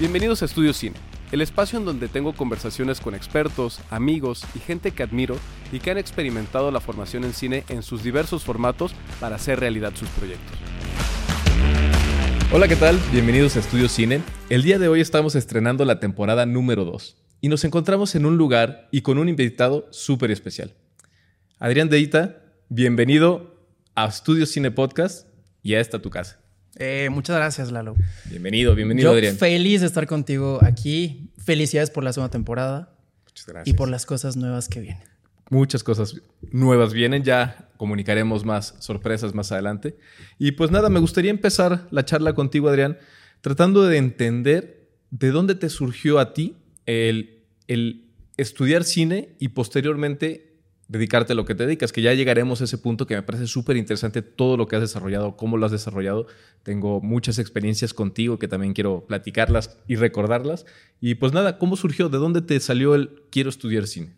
Bienvenidos a Estudio Cine, el espacio en donde tengo conversaciones con expertos, amigos y gente que admiro y que han experimentado la formación en cine en sus diversos formatos para hacer realidad sus proyectos. Hola, ¿qué tal? Bienvenidos a Estudio Cine. El día de hoy estamos estrenando la temporada número 2 y nos encontramos en un lugar y con un invitado súper especial. Adrián Deita, bienvenido a Estudio Cine Podcast y a esta tu casa. Muchas gracias, Lalo. Bienvenido, Yo Adrián. Feliz de estar contigo aquí. Felicidades por la segunda temporada. Muchas gracias. Y por las cosas nuevas que vienen. Muchas cosas nuevas vienen, ya comunicaremos más sorpresas más adelante. Y pues nada, me gustaría empezar la charla contigo, Adrián, tratando de entender de dónde te surgió a ti el estudiar cine y posteriormente dedicarte a lo que te dedicas, que ya llegaremos a ese punto que me parece súper interesante todo lo que has desarrollado, cómo lo has desarrollado. Tengo muchas experiencias contigo que también quiero platicarlas y recordarlas. Y pues nada, ¿cómo surgió? ¿De dónde te salió el quiero estudiar cine?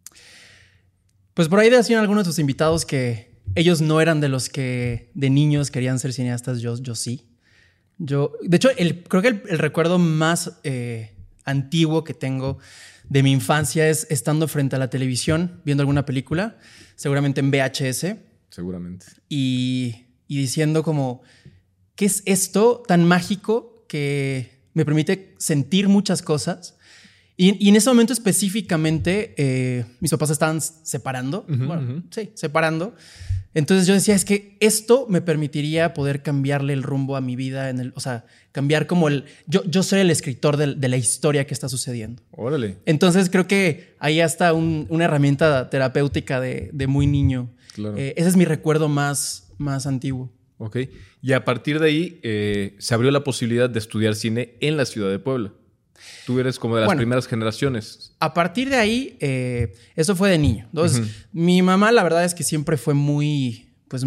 Pues por ahí decían algunos de tus invitados que ellos no eran de los que de niños querían ser cineastas. Yo sí. De hecho, creo que el recuerdo más antiguo que tengo de mi infancia es estando frente a la televisión, viendo alguna película, seguramente en VHS. Seguramente. Y diciendo como, ¿qué es esto tan mágico que me permite sentir muchas cosas? Y en ese momento específicamente, mis papás estaban separando. Sí, separando. Entonces yo decía, es que esto me permitiría poder cambiarle el rumbo a mi vida, o sea, cambiar como yo soy el escritor de la historia que está sucediendo. Órale. Entonces creo que ahí está una herramienta terapéutica de muy niño. Claro. Ese es mi recuerdo más antiguo. Ok. Y a partir de ahí se abrió la posibilidad de estudiar cine en la ciudad de Puebla. Tú eres como de las primeras generaciones. A partir de ahí, eso fue de niño. Entonces, mi mamá, la verdad es que siempre fue muy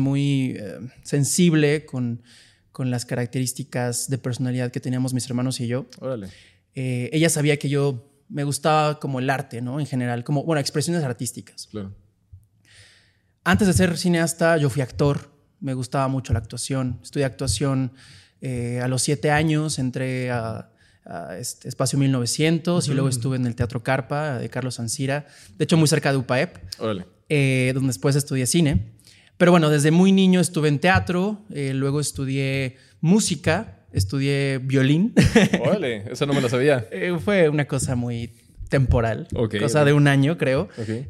sensible con las características de personalidad que teníamos mis hermanos y yo. Órale. Ella sabía que yo me gustaba como el arte, ¿no? En general, como, expresiones artísticas. Claro. Antes de ser cineasta, yo fui actor. Me gustaba mucho la actuación. Estudié actuación a los 7 años. Entré a Espacio 1900 y luego estuve en el Teatro Carpa de Carlos Ancira, de hecho muy cerca de UPAEP. Órale. Donde después estudié cine. Pero bueno, desde muy niño estuve en teatro, luego estudié música, estudié violín. Órale, eso no me lo sabía. Fue una cosa muy temporal, cosa de un año creo. Okay.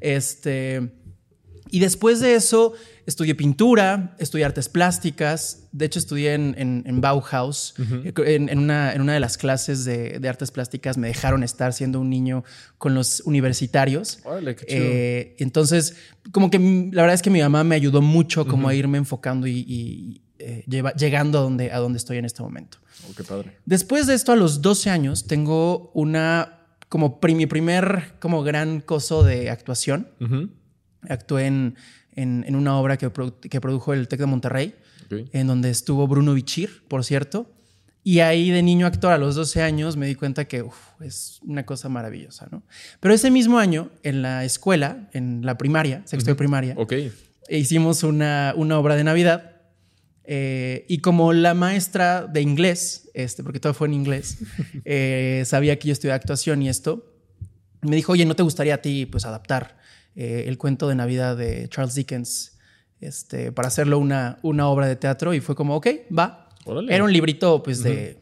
Y después de eso estudié pintura, estudié artes plásticas. De hecho, estudié en Bauhaus. En una de las clases de artes plásticas me dejaron estar siendo un niño con los universitarios. Órale, qué chido. Entonces, como que la verdad es que mi mamá me ayudó mucho como a irme enfocando y llegando a donde estoy en este momento. Oh, qué padre. Después de esto, a los 12 años, tengo mi primer como gran coso de actuación. Actué en una obra que produjo el TEC de Monterrey, en donde estuvo Bruno Bichir, por cierto. Y ahí de niño actor, a los 12 años, me di cuenta que es una cosa maravillosa, ¿no? Pero ese mismo año, en la escuela, en la primaria, sexto de primaria, hicimos una obra de Navidad. Y como la maestra de inglés, porque todo fue en inglés, sabía que yo estudiaba actuación y esto, me dijo, oye, ¿no te gustaría a ti pues adaptar el cuento de Navidad de Charles Dickens para hacerlo una obra de teatro? Y fue como, ok, va. Órale. Era un librito de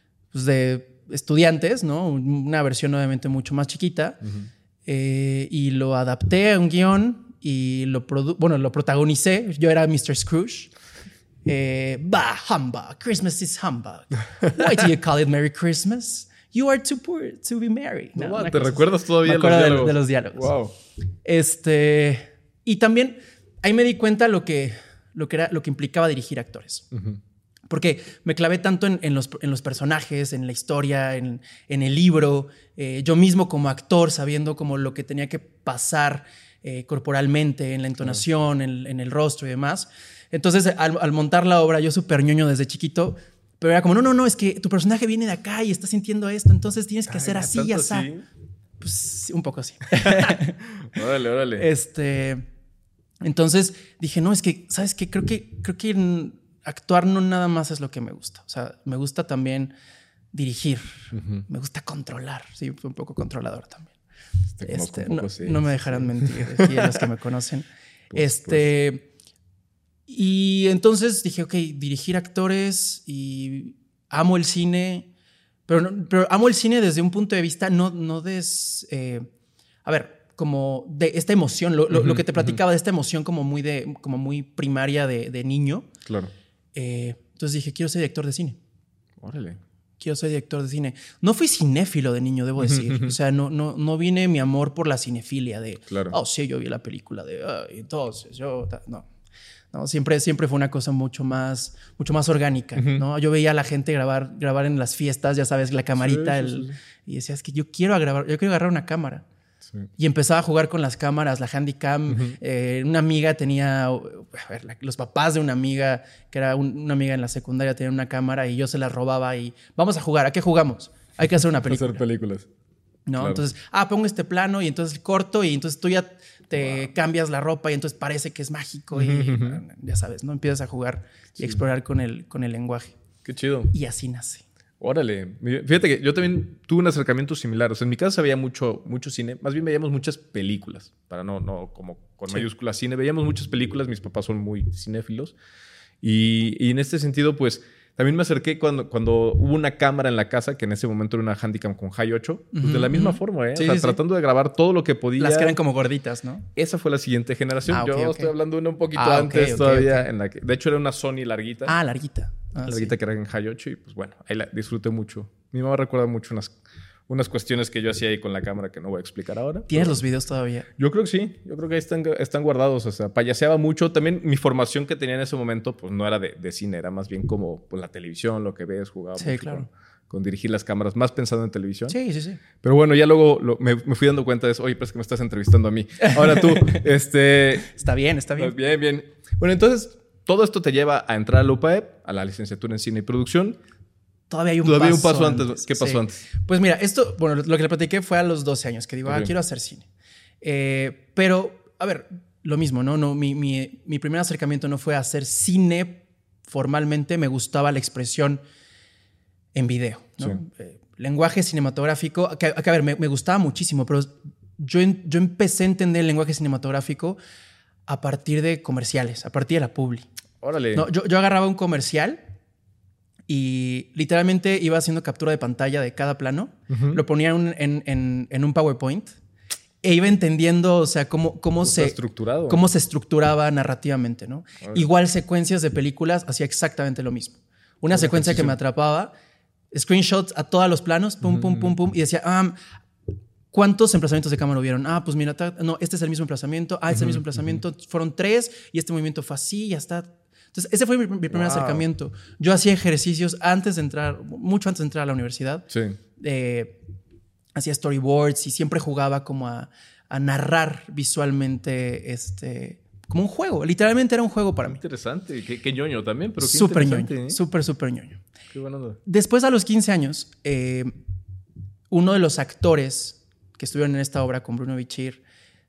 estudiantes, ¿no? Una versión obviamente mucho más chiquita. Y lo adapté a un guión y lo protagonicé. Yo era Mr. Scrooge. Humbug. Christmas is humbug. Why do you call it Merry Christmas? You are too poor to be merry. No, ¿te recuerdas todavía de los diálogos? Wow. Y también ahí me di cuenta lo que implicaba dirigir actores. Porque me clavé tanto en los personajes, en la historia, en el libro. Yo mismo como actor, sabiendo como lo que tenía que pasar corporalmente, en la entonación, en el rostro y demás. Entonces, al montar la obra, yo súper ñoño desde chiquito. Pero era como, no, es que tu personaje viene de acá y está sintiendo esto, entonces tienes que hacer así y así. ¿Sí? Pues un poco así. Órale. Entonces dije, no, es que, ¿sabes qué? Creo que actuar no nada más es lo que me gusta. O sea, me gusta también dirigir. Me gusta controlar. Sí, fui un poco controlador también. No me dejarán mentir aquí los que me conocen. Y entonces dije, ok, dirigir actores y amo el cine, pero amo el cine desde un punto de vista como de esta emoción, lo que te platicaba de esta emoción como muy primaria de niño. Claro. Entonces dije, quiero ser director de cine. Órale. Quiero ser director de cine. No fui cinéfilo de niño, debo decir. O sea, no vine mi amor por la cinefilia de, claro. Sí, yo vi la película de, entonces yo... No, siempre fue una cosa mucho más orgánica, ¿no? Yo veía a la gente grabar en las fiestas, ya sabes, la camarita, sí. Y decía, es que yo quiero agarrar una cámara. Sí. Y empezaba a jugar con las cámaras, la Handycam. Una amiga tenía, los papás de una amiga, que era una amiga en la secundaria, tenían una cámara y yo se la robaba y vamos a jugar. ¿A qué jugamos? Hay que hacer una película. Hacer películas. ¿No? Claro. Entonces, pongo este plano y entonces corto y entonces tú ya te cambias la ropa y entonces parece que es mágico y ya sabes, ¿no? Empiezas a jugar y explorar con el lenguaje. Qué chido. Y así nace. Órale. Fíjate que yo también tuve un acercamiento similar. O sea, en mi casa se veía mucho cine. Más bien veíamos muchas películas. Para no como con mayúsculas cine. Veíamos muchas películas. Mis papás son muy cinéfilos. Y en este sentido, pues... También me acerqué cuando hubo una cámara en la casa, que en ese momento era una Handycam con High 8, pues de la misma forma, ¿eh? Sí, o sea, tratando de grabar todo lo que podía. Las que eran como gorditas, ¿no? Esa fue la siguiente generación. Yo estoy hablando de una un poquito antes todavía. En la que, de hecho, era una Sony larguita. Larguita. Larguita que era en High 8 y pues bueno, ahí la disfruté mucho. Mi mamá recuerda mucho unas cuestiones que yo hacía ahí con la cámara que no voy a explicar ahora. ¿Tienes los videos todavía? Yo creo que sí. Yo creo que ahí están guardados. O sea, payaseaba mucho. También mi formación que tenía en ese momento pues no era de cine. Era más bien como pues, la televisión, lo que ves, jugaba sí, claro. con dirigir las cámaras. Más pensando en televisión. Sí. Pero bueno, ya luego me fui dando cuenta de eso. Oye, pues que me estás entrevistando a mí. Ahora tú, Está bien. Bien. Bueno, entonces, todo esto te lleva a entrar a la UPAEP, a la licenciatura en cine y producción. Todavía hay un paso antes. ¿Qué pasó antes? Pues mira, lo que le platiqué fue a los 12 años, que digo, quiero hacer cine. Pero, a ver, lo mismo, ¿no? Mi primer acercamiento no fue a hacer cine formalmente. Me gustaba la expresión en video, ¿no? Sí. Lenguaje cinematográfico, que a ver, me gustaba muchísimo, pero yo empecé a entender el lenguaje cinematográfico a partir de comerciales, a partir de la publi. Órale. No, yo agarraba un comercial y literalmente iba haciendo captura de pantalla de cada plano, lo ponía en un PowerPoint e iba entendiendo, o sea, cómo se estructuraba narrativamente, ¿no? Igual secuencias de películas hacía exactamente lo mismo. Una secuencia que me atrapaba, screenshots a todos los planos, pum, y decía, ¿cuántos emplazamientos de cámara hubieron? Pues mira, no, este es el mismo emplazamiento, este es el mismo emplazamiento, fueron 3 y este movimiento fue así y ya está. Entonces, ese fue mi primer acercamiento. Yo hacía ejercicios mucho antes de entrar a la universidad. Sí. Hacía storyboards y siempre jugaba como a narrar visualmente como un juego. Literalmente era un juego para mí. Interesante. Qué ñoño también, pero qué súper interesante. Ñoño. Súper ñoño. Qué bueno. Después, a los 15 años, uno de los actores que estuvieron en esta obra con Bruno Bichir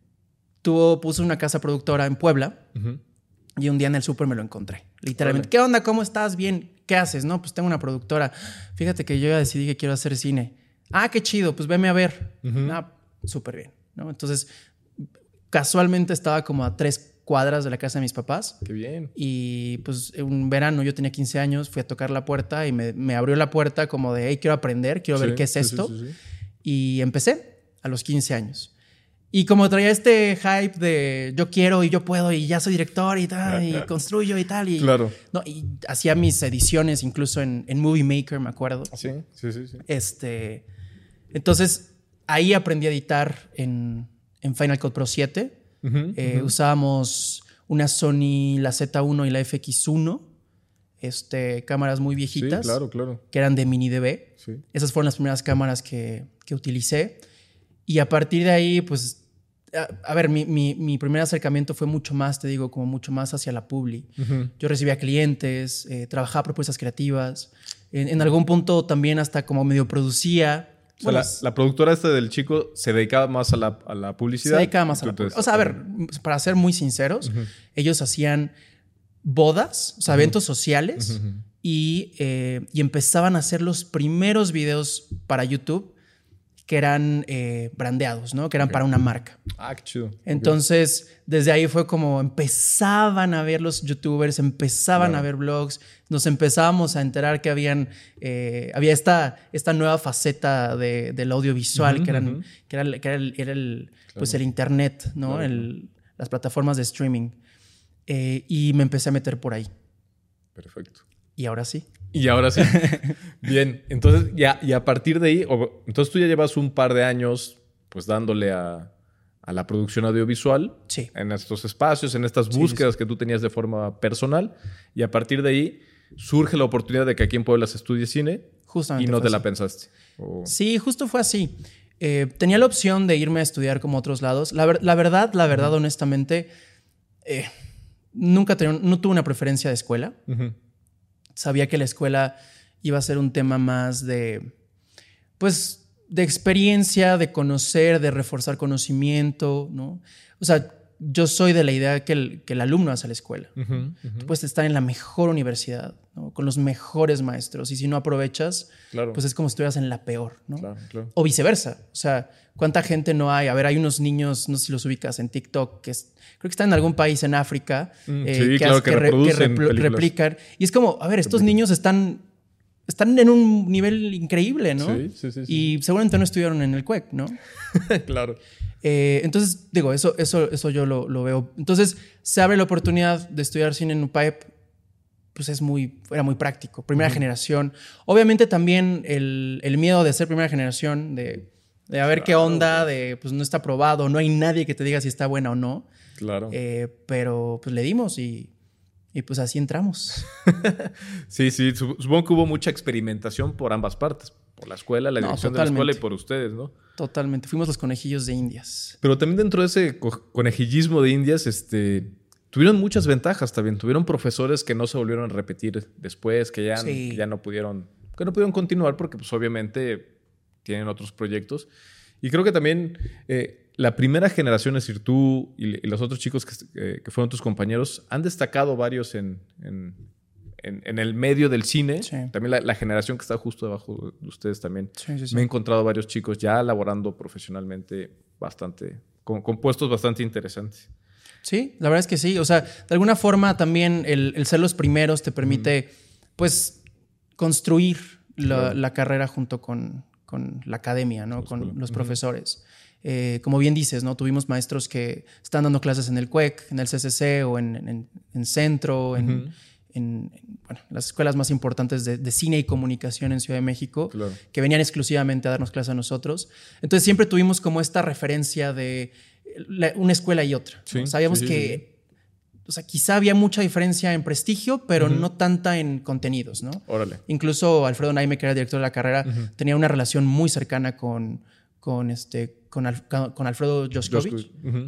puso una casa productora en Puebla. Y un día en el súper me lo encontré. Literalmente. ¿Qué onda? ¿Cómo estás? Bien. ¿Qué haces? No, pues tengo una productora. Fíjate que yo ya decidí que quiero hacer cine. Qué chido. Pues veme a ver. Súper bien, ¿no? Entonces, casualmente estaba como a 3 cuadras de la casa de mis papás. Qué bien. Y pues un verano, yo tenía 15 años, fui a tocar la puerta y me abrió la puerta como de, hey, quiero aprender, quiero ver qué es esto. Sí. Y empecé a los 15 años. Y como traía este hype de yo quiero y yo puedo y ya soy director y tal, y construyo y tal. Y, claro. No, y hacía mis ediciones incluso en Movie Maker, me acuerdo. Sí. Entonces, ahí aprendí a editar en Final Cut Pro 7. Usábamos una Sony, la Z1 y la FX1. Cámaras muy viejitas. Sí, claro. Que eran de mini DV. Sí. Esas fueron las primeras cámaras que utilicé. Y a partir de ahí, pues... A ver, mi primer acercamiento fue mucho más, te digo, como mucho más hacia la publi. Yo recibía clientes, trabajaba propuestas creativas. En algún punto también hasta como medio producía. O sea, la productora del chico se dedicaba más a la publicidad. Se dedicaba más a la publicidad. O sea, a ver, para ser muy sinceros, ellos hacían bodas, o sea, eventos sociales y empezaban a hacer los primeros videos para YouTube que eran brandeados, ¿no? Que eran para una marca. Ah, qué chido. Entonces, desde ahí fue como empezaban a ver los youtubers, empezaban a ver blogs, nos empezábamos a enterar que había esta nueva faceta del audiovisual, que era el internet, ¿no? Las plataformas de streaming. Y me empecé a meter por ahí. Perfecto. Y ahora sí. Bien, entonces y a partir de ahí, entonces tú ya llevas un par de años pues dándole a la producción audiovisual. Sí. En estos espacios, en estas búsquedas que tú tenías de forma personal. Y a partir de ahí surge la oportunidad de que aquí en Puebla se estudie cine. Justamente. Y no te la pensaste. Sí, justo fue así. Tenía la opción de irme a estudiar como a otros lados. La verdad, honestamente, no tuve una preferencia de escuela. Sabía que la escuela iba a ser un tema más de experiencia, de conocer, de reforzar conocimiento, ¿no? O sea, yo soy de la idea que el alumno hace la escuela. Tú puedes estar en la mejor universidad, ¿no? Con los mejores maestros. Y si no aprovechas, pues es como si estuvieras en la peor, ¿no? Claro. O viceversa. O sea, ¿cuánta gente no hay? A ver, hay unos niños, no sé si los ubicas en TikTok, creo que están en algún país en África. Que replican. Y es como, a ver, estos niños están en un nivel increíble, ¿no? Sí. Y seguramente no estudiaron en el CUEC, ¿no? Claro. Entonces, digo, eso yo lo veo. Entonces, se abre la oportunidad de estudiar cine en UPAEP. Pues era muy práctico. Primera generación. Obviamente también el miedo de ser primera generación, de a ver qué onda, de pues no está probado, no hay nadie que te diga si está buena o no. Claro. Pero pues le dimos y pues así entramos. Sí. Supongo que hubo mucha experimentación por ambas partes. Por la escuela, la dirección de la escuela y por ustedes, ¿no? Totalmente. Fuimos los conejillos de Indias. Pero también dentro de ese conejillismo de Indias, tuvieron muchas ventajas también. Tuvieron profesores que no se volvieron a repetir después, que ya no pudieron continuar porque pues obviamente tienen otros proyectos. Y creo que también la primera generación, es decir, tú y los otros chicos que fueron tus compañeros, han destacado varios en el medio del cine. Sí. También la generación que está justo debajo de ustedes también. Sí. Me he encontrado varios chicos ya laborando profesionalmente bastante, con puestos bastante interesantes. Sí, la verdad es que sí. O sea, de alguna forma también el ser los primeros te permite, pues, construir la carrera junto con la academia, ¿no? Con los profesores. Como bien dices, ¿no? Tuvimos maestros que están dando clases en el CUEC, en el CCC o en Centro, en las escuelas más importantes de cine y comunicación en Ciudad de México, que venían exclusivamente a darnos clases a nosotros. Entonces siempre tuvimos como esta referencia de una escuela y otra, ¿no? Sabíamos que o sea, quizá había mucha diferencia en prestigio, pero no tanta en contenidos, ¿no? Órale. Incluso Alfredo Naime, que era el director de la carrera, tenía una relación muy cercana con Alfredo Joskovich,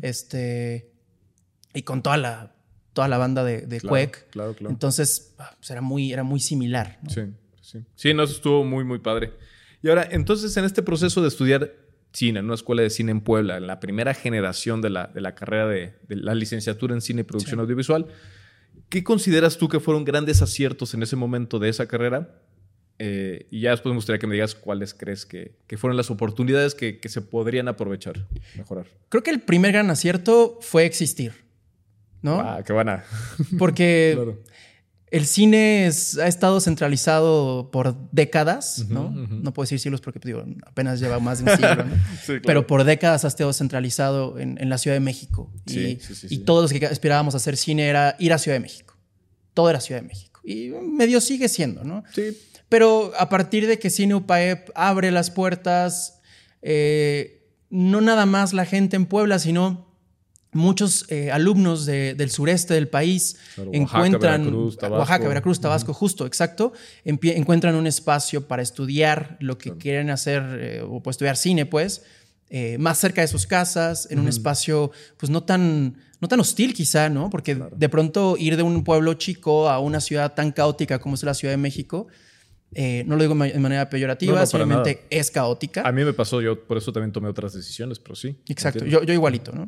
y con toda la banda de CUEC. Claro. Entonces, pues era muy similar, ¿no? Sí, no, eso estuvo muy, muy padre. Y ahora, entonces, en este proceso de estudiar cine, en una escuela de cine en Puebla, en la primera generación de la carrera de la licenciatura en cine y producción audiovisual, ¿qué consideras tú que fueron grandes aciertos en ese momento de esa carrera? Y ya después me gustaría que me digas cuáles crees que fueron las oportunidades que se podrían aprovechar, mejorar. Creo que el primer gran acierto fue existir, ¿no? Ah, qué buena. Porque claro. El cine ha estado centralizado por décadas, ¿no? No puedo decir siglos porque digo, apenas lleva más de un siglo, ¿no? Sí, claro. Pero por décadas ha estado centralizado en la Ciudad de México. Y todos los que esperábamos hacer cine era ir a Ciudad de México. Todo era Ciudad de México. Y medio sigue siendo, ¿no? Sí. Pero a partir de que Cine UPAEP abre las puertas, no nada más la gente en Puebla, sino muchos alumnos del sureste del país encuentran Oaxaca, Veracruz, Tabasco, justo, exacto, encuentran un espacio para estudiar lo que quieren hacer o pues, estudiar cine, pues, más cerca de sus casas, en un espacio pues no tan hostil quizá, ¿no? Porque de pronto ir de un pueblo chico a una ciudad tan caótica como es la Ciudad de México, no lo digo de manera peyorativa, simplemente es caótica. A mí me pasó, yo por eso también tomé otras decisiones, pero sí. Exacto, yo igualito, ¿no?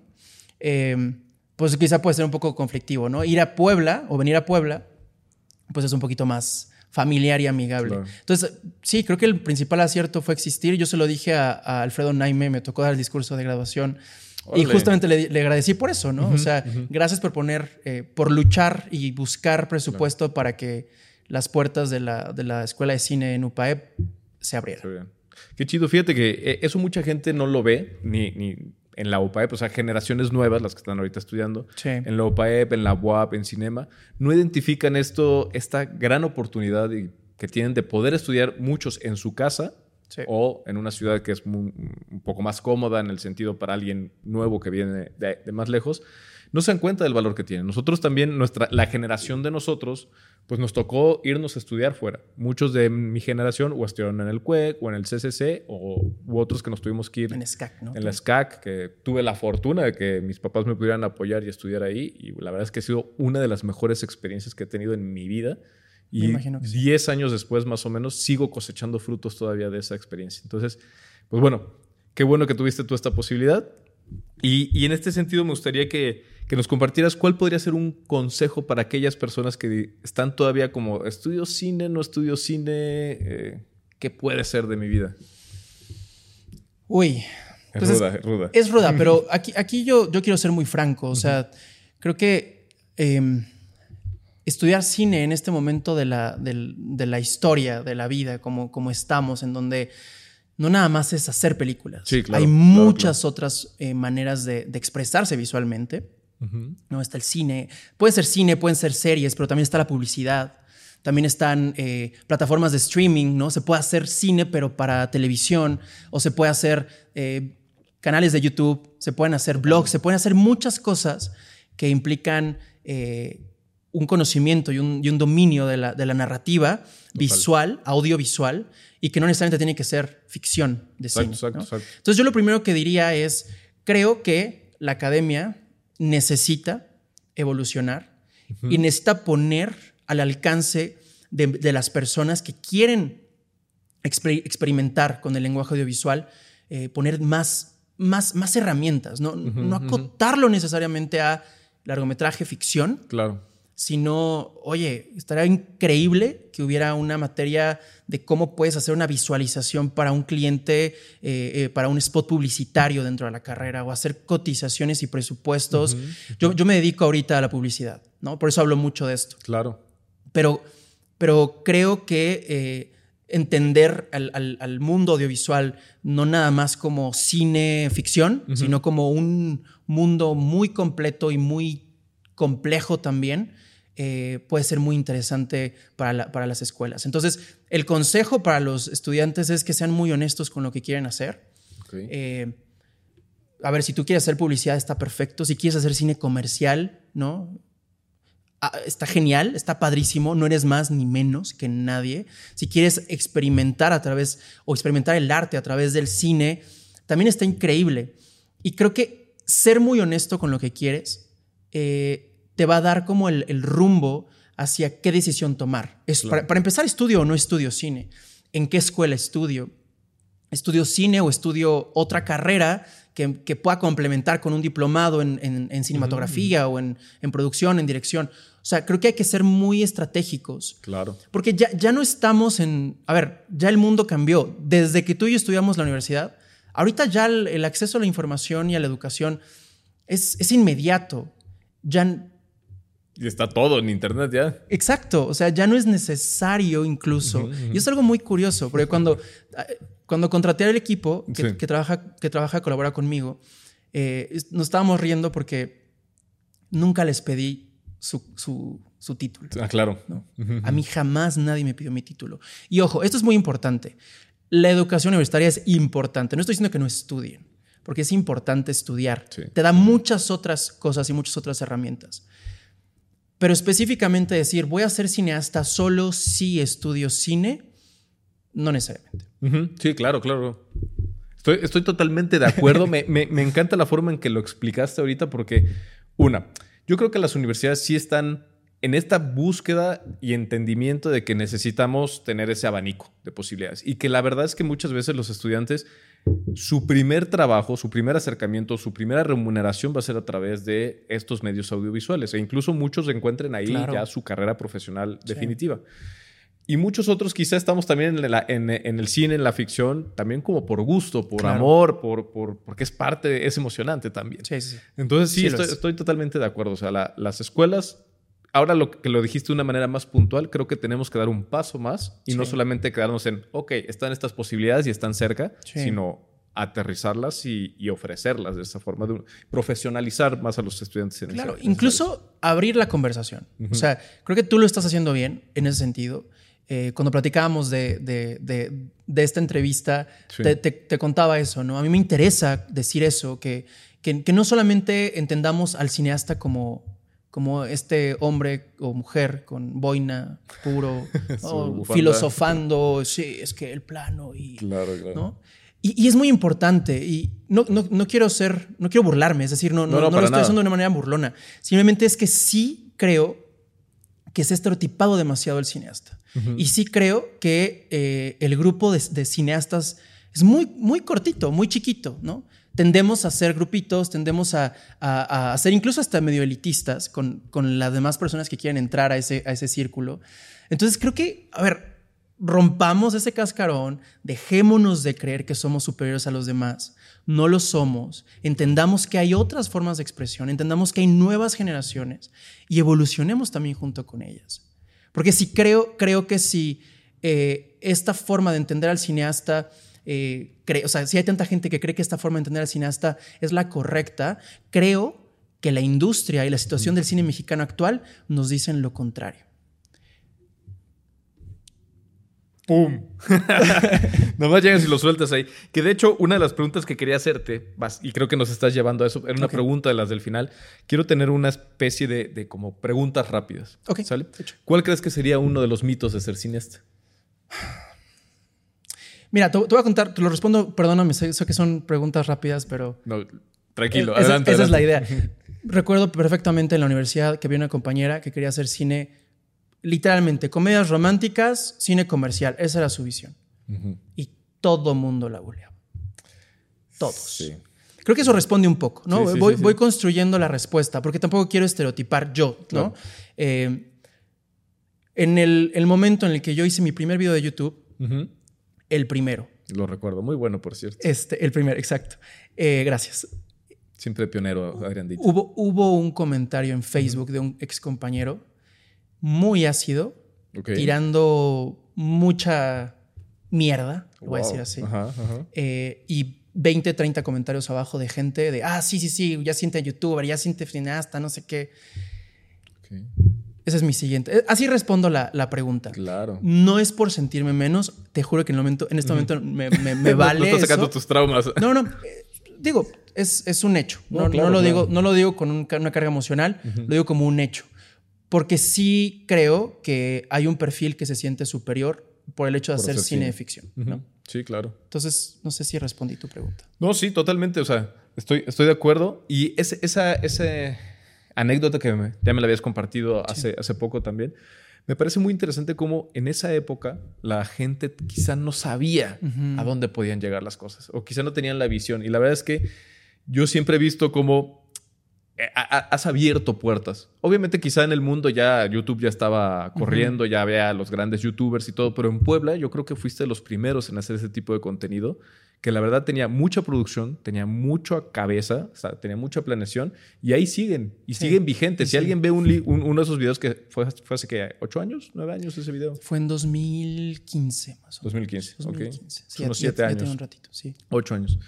Pues quizá puede ser un poco conflictivo, ¿no? Ir a Puebla o venir a Puebla, pues es un poquito más familiar y amigable. Claro. Entonces, sí, creo que el principal acierto fue existir. Yo se lo dije a Alfredo Naime, me tocó dar el discurso de graduación. Olé. Y justamente le agradecí por eso, ¿no? O sea, gracias por por luchar y buscar presupuesto para que las puertas de la Escuela de Cine en UPAEP se abrieran. Qué chido. Fíjate que eso mucha gente no lo ve, ni en la UPAEP, o sea, generaciones nuevas, las que están ahorita estudiando, sí. En la UPAEP, en la UAP, en Cinema, no identifican esta gran oportunidad que tienen de poder estudiar muchos en su casa, sí, o en una ciudad que es un poco más cómoda en el sentido para alguien nuevo que viene de más lejos. No se dan cuenta del valor que tienen. Nosotros también, la generación de nosotros, pues nos tocó irnos a estudiar fuera. Muchos de mi generación o estudiaron en el CUEC o en el CCC u otros que nos tuvimos que ir en SCAC, ¿no? En la SCAC, que tuve la fortuna de que mis papás me pudieran apoyar y estudiar ahí. Y la verdad es que ha sido una de las mejores experiencias que he tenido en mi vida. Y 10 años después, más o menos, sigo cosechando frutos todavía de esa experiencia. Entonces, pues bueno, qué bueno que tuviste tú esta posibilidad. Y en este sentido me gustaría que nos compartieras cuál podría ser un consejo para aquellas personas que están todavía como estudio cine, no estudio cine, ¿qué puede ser de mi vida? Uy. Pues es ruda. Es ruda, pero aquí yo quiero ser muy franco. O sea, creo que estudiar cine en este momento de la historia, de la vida, como estamos, en donde no nada más es hacer películas. Sí, claro, hay muchas otras maneras de expresarse visualmente. No está el cine. Puede ser cine, pueden ser series, pero también está la publicidad. También están plataformas de streaming, ¿no? Se puede hacer cine, pero para televisión. O se puede hacer canales de YouTube. Se pueden hacer blogs. Se pueden hacer muchas cosas que implican un conocimiento y un dominio de la narrativa visual, audiovisual, y que no necesariamente tiene que ser ficción de cine. Exacto. Entonces yo lo primero que diría es, creo que la academia necesita evolucionar y necesita poner al alcance de las personas que quieren experimentar con el lenguaje audiovisual, poner más herramientas, no acotarlo necesariamente a largometraje, ficción. Claro. Sino, oye, estaría increíble que hubiera una materia de cómo puedes hacer una visualización para un cliente, para un spot publicitario dentro de la carrera, o hacer cotizaciones y presupuestos. Yo me dedico ahorita a la publicidad, ¿no? Por eso hablo mucho de esto. Claro. Pero creo que entender al mundo audiovisual no nada más como cine ficción, sino como un mundo muy completo y muy complejo también, puede ser muy interesante para las escuelas. Entonces, el consejo para los estudiantes es que sean muy honestos con lo que quieren hacer. Okay. A ver, si tú quieres hacer publicidad, está perfecto. Si quieres hacer cine comercial, ¿no? Está genial, está padrísimo. No eres más ni menos que nadie. Si quieres experimentar experimentar el arte a través del cine, también está increíble. Y creo que ser muy honesto con lo que quieres te va a dar como el rumbo hacia qué decisión tomar. Claro. Para empezar, ¿estudio o no estudio cine? ¿En qué escuela estudio? ¿Estudio cine o estudio otra carrera que pueda complementar con un diplomado en cinematografía o en producción, en dirección? O sea, creo que hay que ser muy estratégicos. Claro. Porque ya no estamos A ver, ya el mundo cambió. Desde que tú y yo estudiamos la universidad, ahorita ya el acceso a la información y a la educación es inmediato. Y está todo en internet ya. Exacto. O sea, ya no es necesario incluso. Y es algo muy curioso, porque cuando contraté al equipo que trabaja, colabora conmigo, nos estábamos riendo porque nunca les pedí su título. Ah, claro. ¿No? A mí jamás nadie me pidió mi título. Y ojo, esto es muy importante. La educación universitaria es importante. No estoy diciendo que no estudien, porque es importante estudiar. Sí. Te da muchas otras cosas y muchas otras herramientas. Pero específicamente decir, voy a ser cineasta solo si estudio cine, no necesariamente. Sí, claro. Estoy totalmente de acuerdo. me encanta la forma en que lo explicaste ahorita porque, yo creo que las universidades sí están en esta búsqueda y entendimiento de que necesitamos tener ese abanico de posibilidades. Y que la verdad es que muchas veces los estudiantes, su primer trabajo, su primer acercamiento, su primera remuneración va a ser a través de estos medios audiovisuales. E incluso muchos encuentren ahí ya su carrera profesional definitiva. Y muchos otros quizá estamos también en el cine, en la ficción, también como por gusto, por Claro. amor, porque es parte, es emocionante también. Sí, sí, sí. Entonces sí, Sí lo es. estoy totalmente de acuerdo. O sea, las escuelas, ahora que lo dijiste de una manera más puntual, creo que tenemos que dar un paso más y no Sí. solamente quedarnos en, ok, están estas posibilidades y están cerca, Sí. sino aterrizarlas y ofrecerlas de esa forma, profesionalizar más a los estudiantes. Claro, incluso abrir la conversación. O sea, creo que tú lo estás haciendo bien en ese sentido. Cuando platicábamos de esta entrevista, Sí. te contaba eso, ¿no? A mí me interesa decir eso, que no solamente entendamos al cineasta como este hombre o mujer con boina puro, Su ¿no? bufanda. Filosofando, sí, es que el plano y... Claro, claro. ¿no? Y es muy importante y no quiero burlarme, es decir, no lo para estoy nada. haciendo de una manera burlona. Simplemente es que sí creo que se ha estereotipado demasiado el cineasta. Y sí creo que el grupo de cineastas es muy, muy cortito, muy chiquito, ¿no? Tendemos a hacer grupitos, tendemos a ser incluso hasta medio elitistas con las demás personas que quieren entrar a ese círculo. Entonces creo que, a ver, rompamos ese cascarón, dejémonos de creer que somos superiores a los demás. No lo somos. Entendamos que hay otras formas de expresión, entendamos que hay nuevas generaciones y evolucionemos también junto con ellas. Porque si creo que si esta forma de entender al cineasta, o sea, si hay tanta gente que cree que esta forma de entender al cineasta es la correcta, creo que la industria y la situación del cine mexicano actual nos dicen lo contrario. ¡Pum! Nomás llegas y lo sueltas ahí. Que de hecho, una de las preguntas que quería hacerte, y creo que nos estás llevando a eso, era una pregunta de las del final. Quiero tener una especie de como preguntas rápidas. Ok. ¿Sale? ¿Cuál crees que sería uno de los mitos de ser cineasta? Mira, te voy a contar, te lo respondo, perdóname, sé que son preguntas rápidas, pero... No, tranquilo, esa adelante. es la idea. Recuerdo perfectamente en la universidad que había una compañera que quería hacer cine, literalmente, comedias románticas, cine comercial. Esa era su visión. Y todo mundo la buleaba. Todos. Sí. Creo que eso responde un poco, ¿no? Sí. Voy construyendo la respuesta, porque tampoco quiero estereotipar yo, ¿no? Claro. En el momento en el que yo hice mi primer video de YouTube, el primero. Lo recuerdo. Muy bueno, por cierto. El primero, exacto. Gracias. Siempre pionero, Adrián Dito. Hubo un comentario en Facebook de un ex compañero muy ácido, tirando mucha mierda, lo voy a decir así. Y 20, 30 comentarios abajo de gente de, sí, ya siente youtuber, ya siente cineasta, no sé qué. Ese es mi siguiente. Así respondo la pregunta. Claro. No es por sentirme menos, te juro que en este momento me vale. No estás sacando eso. tus traumas. No. Digo, es un hecho. No, claro. No lo digo con una carga emocional, lo digo como un hecho. Porque sí creo que hay un perfil que se siente superior por el hecho de hacer cine de ficción, ¿no? Sí, claro. Entonces, no sé si respondí tu pregunta. No, sí, totalmente. O sea, estoy de acuerdo. Y esa anécdota que ya me la habías compartido hace poco también, me parece muy interesante cómo en esa época la gente quizá no sabía a dónde podían llegar las cosas o quizá no tenían la visión. Y la verdad es que yo siempre he visto cómo has abierto puertas. Obviamente quizá en el mundo ya YouTube ya estaba corriendo, ya había los grandes youtubers y todo, pero en Puebla yo creo que fuiste de los primeros en hacer ese tipo de contenido que la verdad tenía mucha producción, tenía mucha cabeza, o sea, tenía mucha planeación y ahí siguen siguen vigentes. Si alguien ve uno de esos videos que fue hace que 8 años, 9 años ese video. Fue en 2015 más o menos. 2015, ok. Sí, unos 7 años. Ya tengo un ratito, sí. 8 años.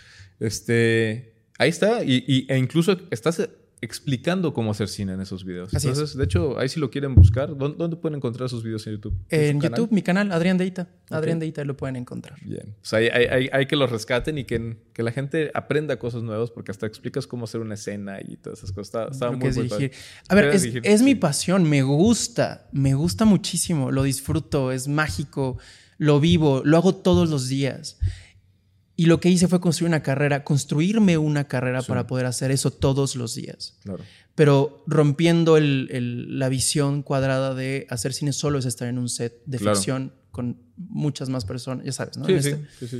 Ahí está e incluso estás explicando cómo hacer cine en esos videos. Así Entonces, de hecho, ahí si lo quieren buscar, ¿dónde pueden encontrar esos videos en YouTube? En YouTube, mi canal, Adrián Deita. Adrián Deita lo pueden encontrar. Bien. O sea, hay que los rescaten y que la gente aprenda cosas nuevas porque hasta explicas cómo hacer una escena y todas esas cosas. Está muy dirigir. A ver, es mi pasión. Me gusta muchísimo. Lo disfruto, es mágico, lo vivo, lo hago todos los días. Y lo que hice fue construirme una carrera para poder hacer eso todos los días. Claro. Pero rompiendo la visión cuadrada de hacer cine solo es estar en un set de ficción con muchas más personas, ya sabes, ¿no? Sí.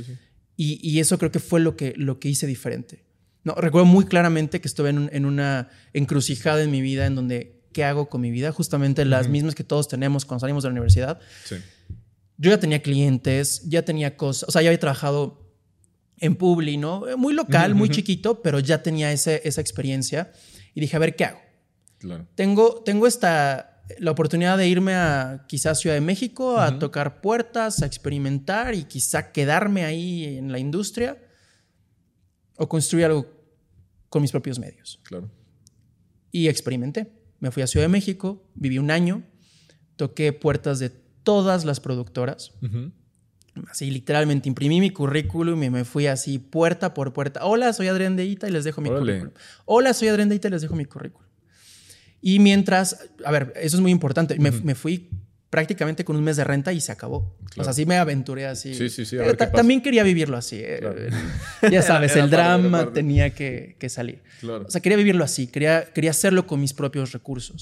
Y eso creo que fue lo que hice diferente. No, recuerdo muy claramente que estuve en una encrucijada en mi vida en donde, ¿qué hago con mi vida? Justamente las mismas que todos tenemos cuando salimos de la universidad. Sí. yo ya tenía clientes, ya tenía cosas, o sea, ya había trabajado en Publi, ¿no? Muy local, muy chiquito, pero ya tenía esa experiencia. Y dije, a ver, ¿qué hago? Claro. Tengo la oportunidad de irme a quizás Ciudad de México a tocar puertas, a experimentar y quizá quedarme ahí en la industria o construir algo con mis propios medios. Claro. Y experimenté. Me fui a Ciudad de México, viví un año, toqué puertas de todas las productoras. Así literalmente imprimí mi currículum y me fui así puerta por puerta. Hola, soy Adrián de Ita y les dejo mi currículum. Hola, soy Adrián de Ita y les dejo mi currículum. Y mientras, a ver, eso es muy importante. Me fui prácticamente con un mes de renta y se acabó. Claro. O sea, sí me aventuré así. Sí. También quería vivirlo así. Claro. Ya sabes, el drama tenía que salir. Claro. O sea, quería vivirlo así. Quería hacerlo con mis propios recursos.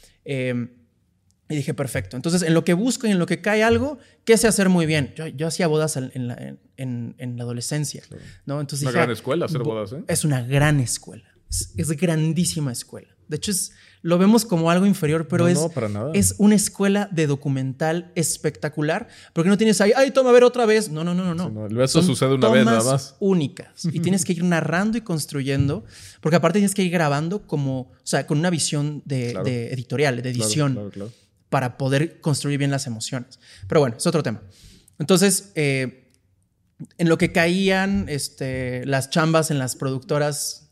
Y dije, perfecto. Entonces, en lo que busco y en lo que cae algo, ¿qué sé hacer muy bien? Yo hacía bodas en la adolescencia. Claro. ¿No? Entonces una gran escuela hacer bodas, ¿eh? Es una gran escuela. Es grandísima escuela. De hecho, lo vemos como algo inferior, pero no, para nada. Es una escuela de documental espectacular. Porque no tienes ahí, ¡ay, toma a ver otra vez! No. Sí, eso sucede una vez nada más. Únicas. Y tienes que ir narrando y construyendo. Porque aparte tienes que ir grabando con una visión de editorial, de edición. Claro. Para poder construir bien las emociones. Pero bueno, es otro tema. Entonces, en lo que caían las chambas en las productoras,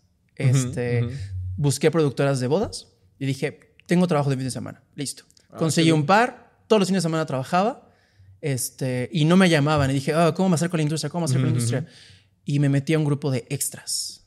busqué productoras de bodas y dije, tengo trabajo de fin de semana. Listo. Conseguí un par, todos los fines de semana trabajaba y no me llamaban. Y dije, ¿cómo me acerco a la industria? Y me metí a un grupo de extras.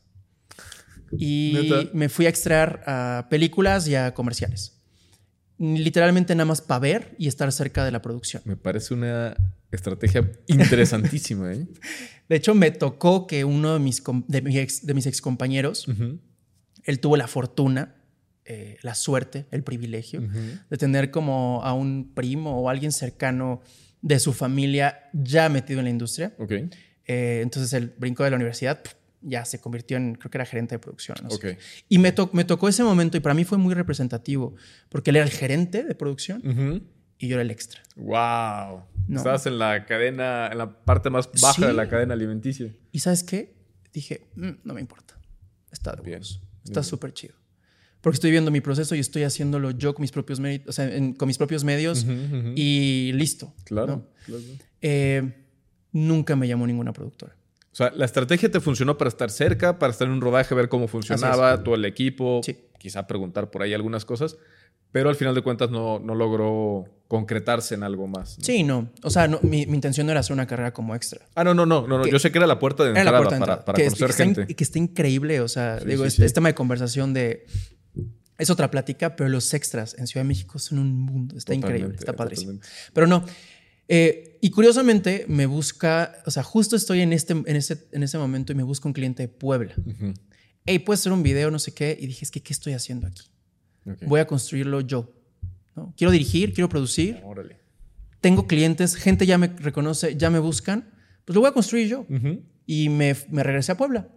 Y ¿neta? Me fui a extraer a películas y a comerciales. Literalmente nada más para ver y estar cerca de la producción. Me parece una estrategia interesantísima, ¿eh? De hecho, me tocó que uno de mis excompañeros, él tuvo la fortuna, la suerte, el privilegio de tener como a un primo o alguien cercano de su familia ya metido en la industria. Okay. Entonces, él brincó de la universidad, ya se convirtió en, creo que era gerente de producción. No sé. Y me tocó ese momento y para mí fue muy representativo porque él era el gerente de producción y yo era el extra. ¡Wow! No. Estabas en la cadena, en la parte más baja de la cadena alimenticia. ¿Y sabes qué? Dije, no me importa. Está de huevos. Está súper chido. Porque estoy viendo mi proceso y estoy haciéndolo yo con mis propios medios, o sea, con mis propios medios y listo. Claro, ¿no? Claro. Nunca me llamó ninguna productora. O sea, la estrategia te funcionó para estar cerca, para estar en un rodaje, ver cómo funcionaba todo el equipo, quizá preguntar por ahí algunas cosas, pero al final de cuentas no logró concretarse en algo más, ¿no? Sí, no. O sea, mi intención no era hacer una carrera como extra. No. Yo sé que era la puerta de entrada para conocer gente. Que está increíble. O sea, es tema de conversación de... Es otra plática, pero los extras en Ciudad de México son un mundo. Está increíble, está padrísimo. Totalmente. Pero no... y curiosamente me busca, o sea, justo estoy en ese momento y me busca un cliente de Puebla. Hey, ¿puedes hacer un video? No sé qué. Y dije, es que, ¿qué estoy haciendo aquí? Voy a construirlo yo, ¿no? Quiero dirigir, quiero producir. Órale. Tengo clientes, gente ya me reconoce, ya me buscan. Pues lo voy a construir yo. Y me regresé a Puebla.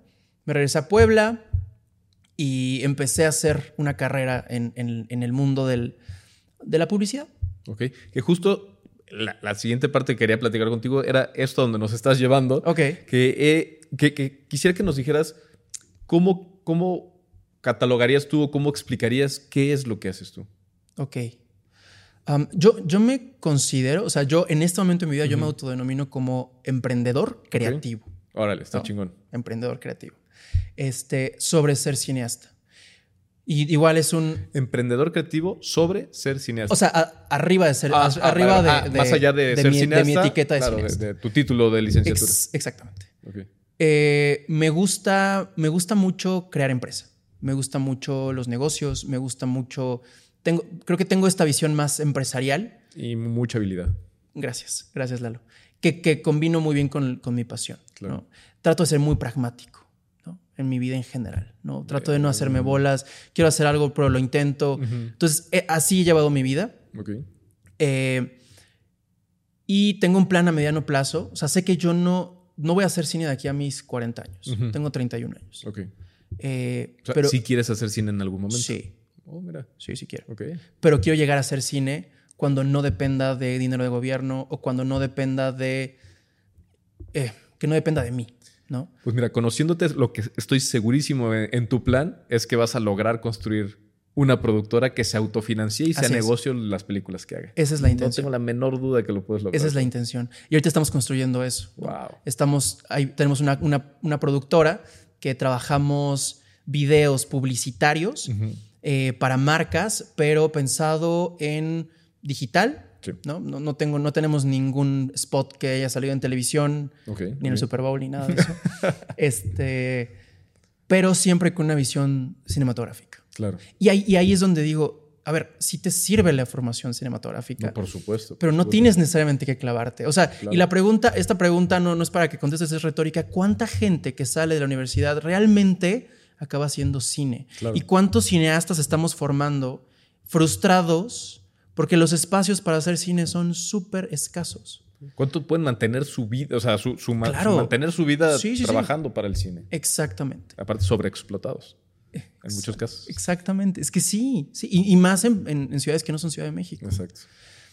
Y empecé a hacer una carrera en el mundo de la publicidad. Ok. Que justo... La siguiente parte que quería platicar contigo era esto donde nos estás llevando. Ok. Que quisiera que nos dijeras cómo catalogarías tú o cómo explicarías qué es lo que haces tú. Ok. Yo me considero, o sea, yo en este momento de mi vida yo me autodenomino como emprendedor creativo. Órale, está chingón. Emprendedor creativo. Sobre ser cineasta. Y igual es un... Emprendedor creativo sobre ser cineasta. O sea, arriba de ser... más allá de ser cineasta. De mi etiqueta de cineasta. De tu título de licenciatura. Exactamente. Okay. Me gusta mucho crear empresa. Me gustan mucho los negocios. Me gusta mucho... Creo que tengo esta visión más empresarial. Y mucha habilidad. Gracias, Lalo. Que combino muy bien con mi pasión. Claro. ¿No? Trato de ser muy pragmático en mi vida en general, ¿no? Trato de no hacerme bolas. Quiero hacer algo, pero lo intento. Entonces, así he llevado mi vida. Okay. Y tengo un plan a mediano plazo. O sea, sé que yo no voy a hacer cine de aquí a mis 40 años. Tengo 31 años. Ok. O sea, pero, ¿sí quieres hacer cine en algún momento? Sí. Oh, mira. Sí quiero. Okay. Pero quiero llegar a hacer cine cuando no dependa de dinero de gobierno o cuando no dependa de... que no dependa de mí, ¿no? Pues mira, conociéndote, lo que estoy segurísimo en tu plan es que vas a lograr construir una productora que se autofinancie y sea negocio las películas que haga. Esa es la intención. No tengo la menor duda de que lo puedes lograr. Esa es la intención. Y ahorita estamos construyendo eso. Wow. Tenemos una productora que trabajamos videos publicitarios para marcas, pero pensado en digital. Sí. No tenemos ningún spot que haya salido en televisión, ni en el Super Bowl, ni nada de eso. Pero siempre con una visión cinematográfica. Claro. Y ahí es donde digo, a ver, sí te sirve la formación cinematográfica. No, por supuesto. Pero no tienes necesariamente que clavarte. O sea, claro. Y esta pregunta no es para que contestes, es retórica. ¿Cuánta gente que sale de la universidad realmente acaba haciendo cine? Claro. ¿Y cuántos cineastas estamos formando frustrados porque los espacios para hacer cine son súper escasos? ¿Cuánto pueden mantener su vida? O sea, Claro. mantener su vida Sí, trabajando para el cine. Exactamente. Aparte, sobreexplotados. En muchos casos. Exactamente. Es que sí. Y más en ciudades que no son Ciudad de México. Exacto.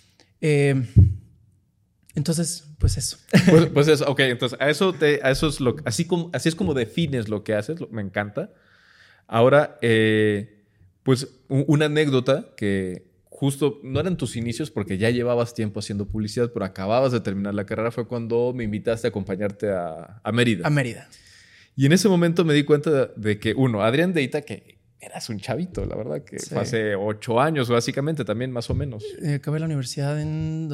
Entonces, pues eso. Pues eso, ok. Entonces, eso es así es como defines lo que haces. Me encanta. Ahora, pues una anécdota que justo no eran tus inicios porque ya llevabas tiempo haciendo publicidad, pero acababas de terminar la carrera, fue cuando me invitaste a acompañarte a Mérida. A Mérida. Y en ese momento me di cuenta de que, Adrián Deita, que eras un chavito, la verdad, que fue hace 8 años básicamente, también más o menos. Acabé la universidad en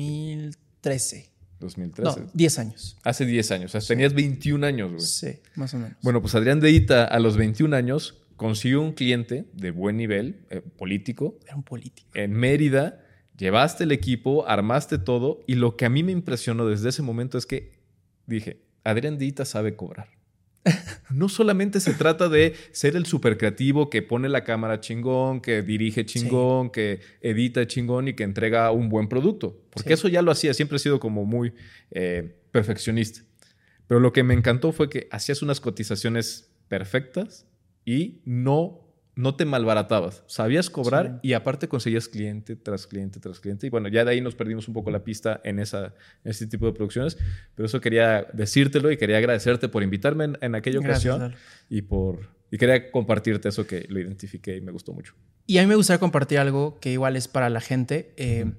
2013. 2013. No, 10 años. Hace 10 años. O sea, tenías 21 años, güey. Sí, más o menos. Bueno, pues Adrián Deita a los 21 años consiguió un cliente de buen nivel, político. Era un político. En Mérida, llevaste el equipo, armaste todo. Y lo que a mí me impresionó desde ese momento es que dije, Adrián Deita sabe cobrar. No solamente se trata de ser el súper creativo que pone la cámara chingón, que dirige chingón, que edita chingón y que entrega un buen producto. Porque eso ya lo hacía, siempre he sido como muy perfeccionista. Pero lo que me encantó fue que hacías unas cotizaciones perfectas y no te malbaratabas. Sabías cobrar y aparte conseguías cliente tras cliente tras cliente. Y bueno, ya de ahí nos perdimos un poco la pista en ese tipo de producciones. Pero eso quería decírtelo y quería agradecerte por invitarme en aquella ocasión. Y quería compartirte eso que lo identifiqué y me gustó mucho. Y a mí me gustaría compartir algo que igual es para la gente.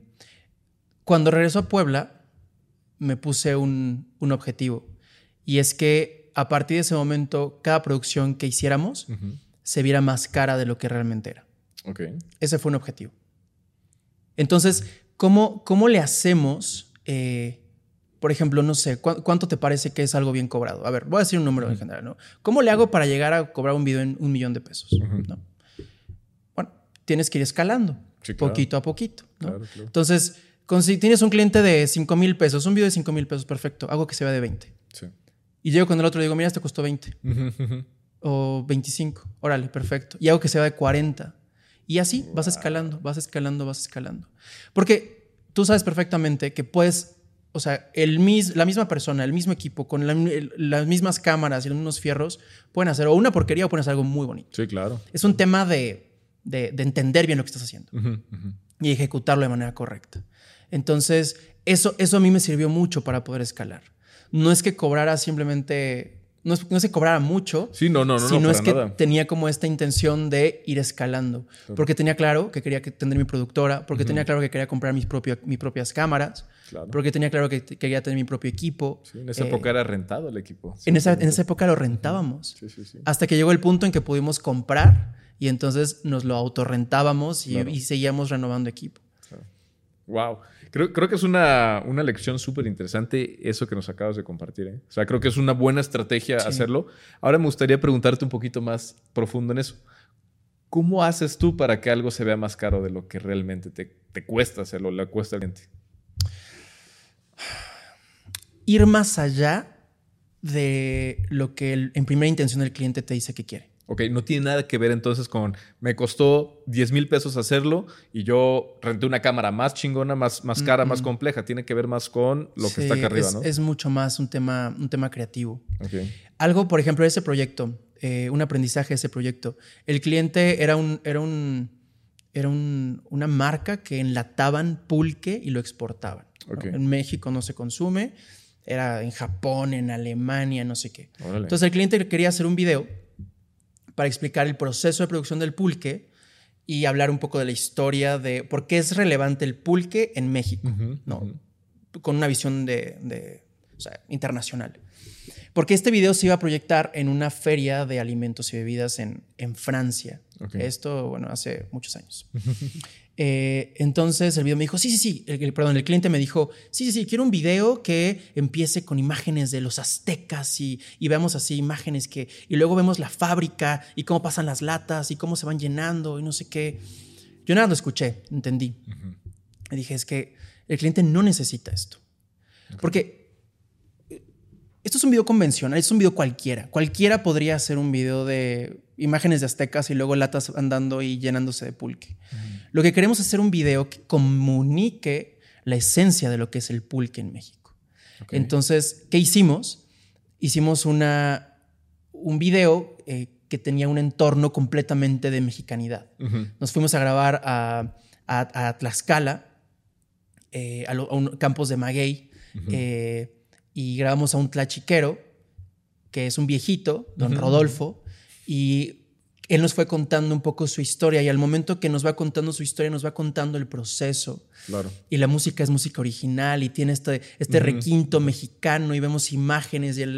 Cuando regreso a Puebla, me puse un objetivo. Y es que a partir de ese momento, cada producción que hiciéramos se viera más cara de lo que realmente era. Okay. Ese fue un objetivo. Entonces, ¿cómo le hacemos? Por ejemplo, no sé, ¿cuánto te parece que es algo bien cobrado? A ver, voy a decir un número en general, ¿no? ¿Cómo le hago para llegar a cobrar un video en $1 millón? ¿No? Bueno, tienes que ir escalando, poquito a poquito, ¿no? Claro. Entonces, si tienes un cliente de $5,000, un video de $5,000, perfecto, hago que se vea de 20. Sí. Y llego con el otro y digo, mira, este costó 20. O 25. Órale, perfecto. Y hago que sea de 40. Y así vas escalando. Porque tú sabes perfectamente que puedes, o sea, la misma persona, el mismo equipo, con las mismas cámaras y los mismos fierros, pueden hacer o una porquería o pueden hacer algo muy bonito. Sí, claro. Es un tema de entender bien lo que estás haciendo y ejecutarlo de manera correcta. Entonces, eso a mí me sirvió mucho para poder escalar. No es que cobrara simplemente... No es que cobrara mucho, sino es que tenía como esta intención de ir escalando. Claro. Porque tenía claro que quería tener mi productora, porque tenía claro que quería comprar mis propias cámaras, porque tenía claro que quería tener mi propio equipo. Sí, en esa época era rentado el equipo. En esa época lo rentábamos. Sí. Hasta que llegó el punto en que pudimos comprar y entonces nos lo autorrentábamos y seguíamos renovando equipo. Claro. Wow. Creo que es una lección súper interesante eso que nos acabas de compartir. O sea, creo que es una buena estrategia hacerlo. Ahora me gustaría preguntarte un poquito más profundo en eso. ¿Cómo haces tú para que algo se vea más caro de lo que realmente te cuesta hacerlo, le cuesta al cliente? Ir más allá de lo que en primera intención el cliente te dice que quiere. Ok, no tiene nada que ver entonces con me costó $10,000 hacerlo y yo renté una cámara más chingona, más cara, más compleja. Tiene que ver más con lo que está acá arriba, ¿no? Es mucho más un tema creativo. Okay. Algo, por ejemplo, de ese proyecto, un aprendizaje de ese proyecto. El cliente era un una marca que enlataban pulque y lo exportaban. Okay. ¿No? En México no se consume, era en Japón, en Alemania, no sé qué. Órale. Entonces el cliente quería hacer un video para explicar el proceso de producción del pulque y hablar un poco de la historia de por qué es relevante el pulque en México, ¿no? Con una visión o sea, internacional. Porque este video se iba a proyectar en una feria de alimentos y bebidas en Francia. Okay. Esto, bueno, hace muchos años. Entonces el video me dijo, sí. El cliente me dijo, sí, quiero un video que empiece con imágenes de los aztecas y veamos así imágenes y luego vemos la fábrica y cómo pasan las latas y cómo se van llenando y no sé qué. Yo nada lo escuché, entendí. Y dije, es que el cliente no necesita esto. Okay. Porque esto es un video convencional, es un video cualquiera. Cualquiera podría hacer un video de imágenes de aztecas y luego latas andando y llenándose de pulque. Lo que queremos es hacer un video que comunique la esencia de lo que es el pulque en México. Okay. Entonces, ¿qué hicimos? Hicimos un video que tenía un entorno completamente de mexicanidad. Nos fuimos a grabar a Tlaxcala, a campos de maguey, y grabamos a un tlachiquero, que es un viejito, don Rodolfo, y él nos fue contando un poco su historia, y al momento que nos va contando su historia, nos va contando el proceso. Claro. Y la música es música original, y tiene este requinto mexicano, y vemos imágenes, y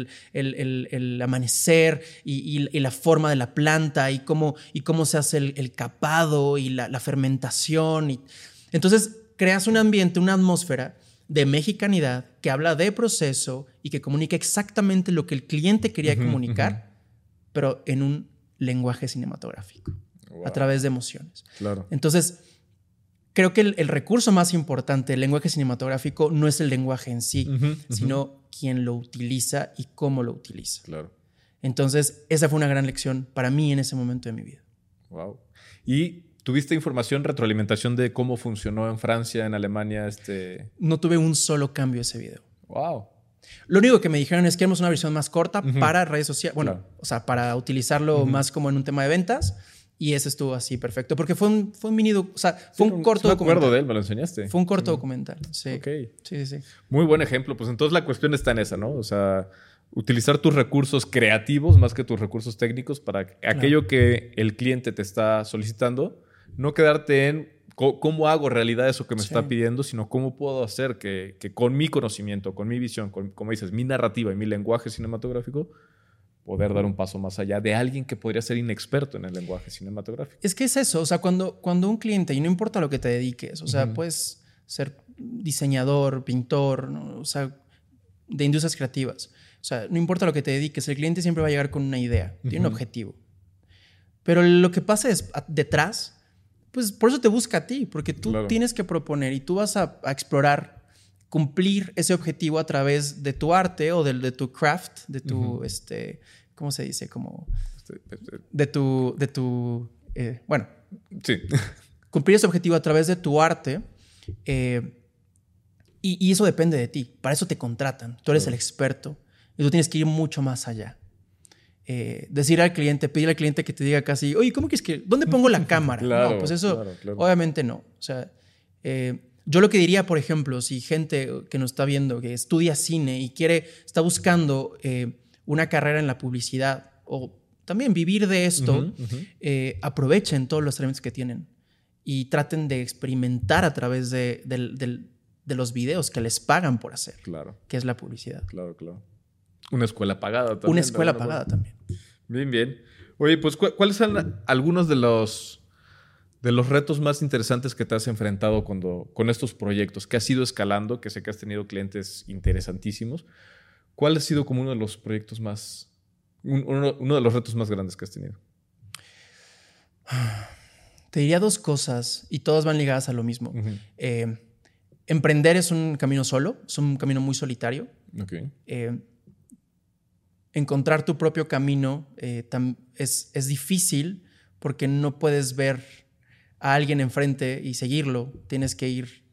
el amanecer, y la forma de la planta, y cómo se hace el capado, y la fermentación. Entonces, creas un ambiente, una atmósfera de mexicanidad que habla de proceso y que comunica exactamente lo que el cliente quería comunicar, pero en un lenguaje cinematográfico, a través de emociones. Claro. Entonces, creo que el recurso más importante del lenguaje cinematográfico no es el lenguaje en sí, sino quien lo utiliza y cómo lo utiliza. Claro. Entonces, esa fue una gran lección para mí en ese momento de mi vida. Wow. Y ¿tuviste información, retroalimentación de cómo funcionó en Francia, en Alemania? No tuve un solo cambio ese video. Wow. Lo único que me dijeron es que queremos una versión más corta para redes sociales. Bueno, claro. O sea, para utilizarlo más como en un tema de ventas. Y ese estuvo así perfecto. Porque fue un mini... O sea, fue un corto documental. Me acuerdo de él, me lo enseñaste. Fue un corto documental, sí. Ok. Sí. Muy buen ejemplo. Pues entonces la cuestión está en esa, ¿no? O sea, utilizar tus recursos creativos más que tus recursos técnicos para aquello que el cliente te está solicitando. No quedarte en cómo hago realidad eso que me está pidiendo, sino cómo puedo hacer que con mi conocimiento, con mi visión, como dices, mi narrativa y mi lenguaje cinematográfico, poder dar un paso más allá de alguien que podría ser inexperto en el lenguaje cinematográfico. Es que es eso, o sea, cuando un cliente, y no importa lo que te dediques, o sea, puedes ser diseñador, pintor, ¿no? O sea, de industrias creativas. O sea, no importa lo que te dediques, el cliente siempre va a llegar con una idea, tiene un objetivo. Pero lo que pasa es detrás... Pues por eso te busca a ti, porque tú tienes que proponer y tú vas a explorar, cumplir ese objetivo a través de tu arte o de tu craft, de tu, ¿cómo se dice? Como de tu bueno. Sí. Cumplir ese objetivo a través de tu arte y eso depende de ti. Para eso te contratan. Tú eres el experto y tú tienes que ir mucho más allá. Decir al cliente, pedir al cliente que te diga casi, oye, ¿cómo que es que? ¿Dónde pongo la cámara? Claro, no, pues eso, claro. Obviamente no. O sea, yo lo que diría, por ejemplo, si gente que nos está viendo, que estudia cine y está buscando una carrera en la publicidad o también vivir de esto, aprovechen todos los elementos que tienen y traten de experimentar a través de los videos que les pagan por hacer, que es la publicidad. Claro. Una escuela pagada también. Una escuela pagada también. Bien. Oye, pues, ¿cuáles son algunos de los retos más interesantes que te has enfrentado con estos proyectos? Que has ido escalando, que sé que has tenido clientes interesantísimos. ¿Cuál ha sido como uno de los proyectos uno de los retos más grandes que has tenido? Te diría dos cosas y todas van ligadas a lo mismo. Emprender es un camino solo, es un camino muy solitario. Okay. Encontrar tu propio camino es difícil porque no puedes ver a alguien enfrente y seguirlo. Tienes que ir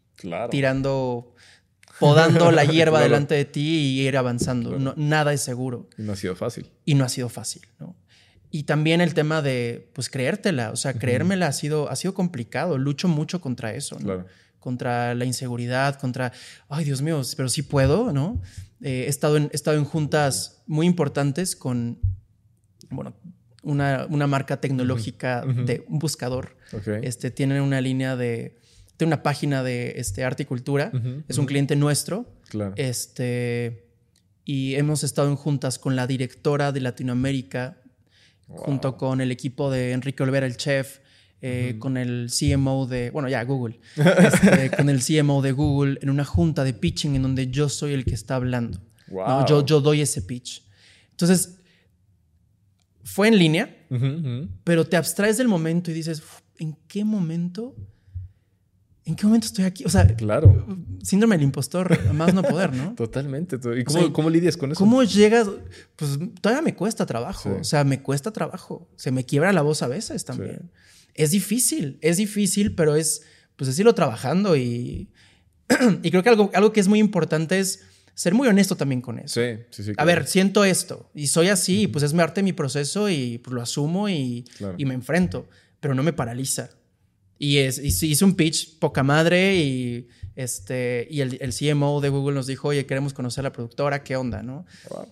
podando la hierba delante de ti y ir avanzando. Nada es seguro. Y no ha sido fácil. ¿No? Y también el tema de, pues, creértela. O sea, creérmela ha sido complicado. Lucho mucho contra eso, ¿no? Claro. Contra la inseguridad, contra, ay, Dios mío, pero sí puedo, ¿no? He estado en juntas muy importantes con, bueno, una marca tecnológica de un buscador. Okay. Tienen una línea tiene una página de arte y cultura. Es un cliente nuestro. Claro. Y hemos estado en juntas con la directora de Latinoamérica, junto con el equipo de Enrique Olvera, el chef, con el CMO de, bueno, ya Google, con el CMO de Google, en una junta de pitching en donde yo soy el que está hablando. Wow. ¿No? Yo doy ese pitch. Entonces, fue en línea, pero te abstraes del momento y dices, ¿en qué momento estoy aquí? O sea, claro. Síndrome del impostor, a más no poder, ¿no? Totalmente. ¿Y cómo lidias con eso? ¿Cómo llegas? Pues todavía me cuesta trabajo. Sí. O sea, me cuesta trabajo. Se me quiebra la voz a veces también. Sí. Es difícil, pero es irlo trabajando y creo que algo que es muy importante es ser muy honesto también con eso. Sí. Claro. A ver, siento esto y soy así, pues es parte de mi proceso y pues lo asumo y me enfrento, pero no me paraliza. Y hice un pitch poca madre y el CMO de Google nos dijo, oye, queremos conocer a la productora, ¿qué onda, no? Wow.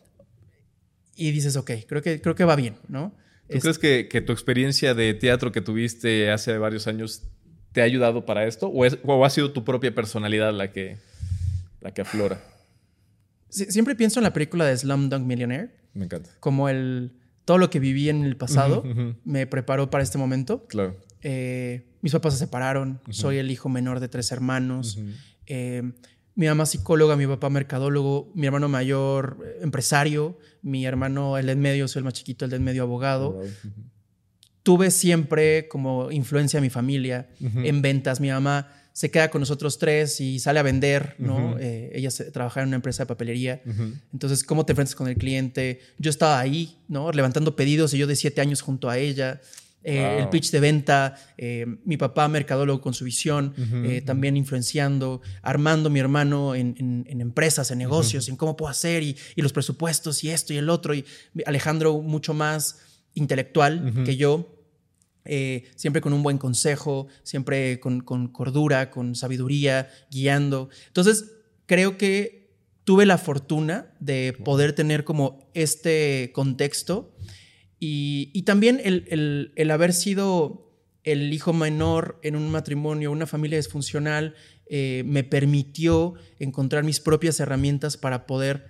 Y dices, ok, creo que va bien, ¿no? ¿Tú crees que tu experiencia de teatro que tuviste hace varios años te ha ayudado para esto? ¿O ha sido tu propia personalidad la que aflora? Siempre pienso en la película de Slumdog Millionaire. Me encanta. Como todo lo que viví en el pasado me preparó para este momento. Claro. Mis papás se separaron. Soy el hijo menor de 3 hermanos. Mi mamá psicóloga, mi papá mercadólogo, mi hermano mayor empresario, mi hermano, el de en medio, soy el más chiquito, el de en medio abogado. Tuve siempre como influencia a mi familia en ventas. Mi mamá se queda con nosotros 3 y sale a vender, ¿no? Ella trabajaba en una empresa de papelería. Entonces, ¿cómo te enfrentas con el cliente? Yo estaba ahí, ¿no? Levantando pedidos y yo de 7 años junto a ella. El pitch de venta, mi papá mercadólogo con su visión, también influenciando, armando mi hermano en empresas, en negocios, en cómo puedo hacer y los presupuestos y esto y el otro. Y Alejandro mucho más intelectual que yo. Siempre con un buen consejo, siempre con cordura, con sabiduría, guiando. Entonces, creo que tuve la fortuna de poder tener como este contexto y también el haber sido el hijo menor en un matrimonio, una familia disfuncional, me permitió encontrar mis propias herramientas para poder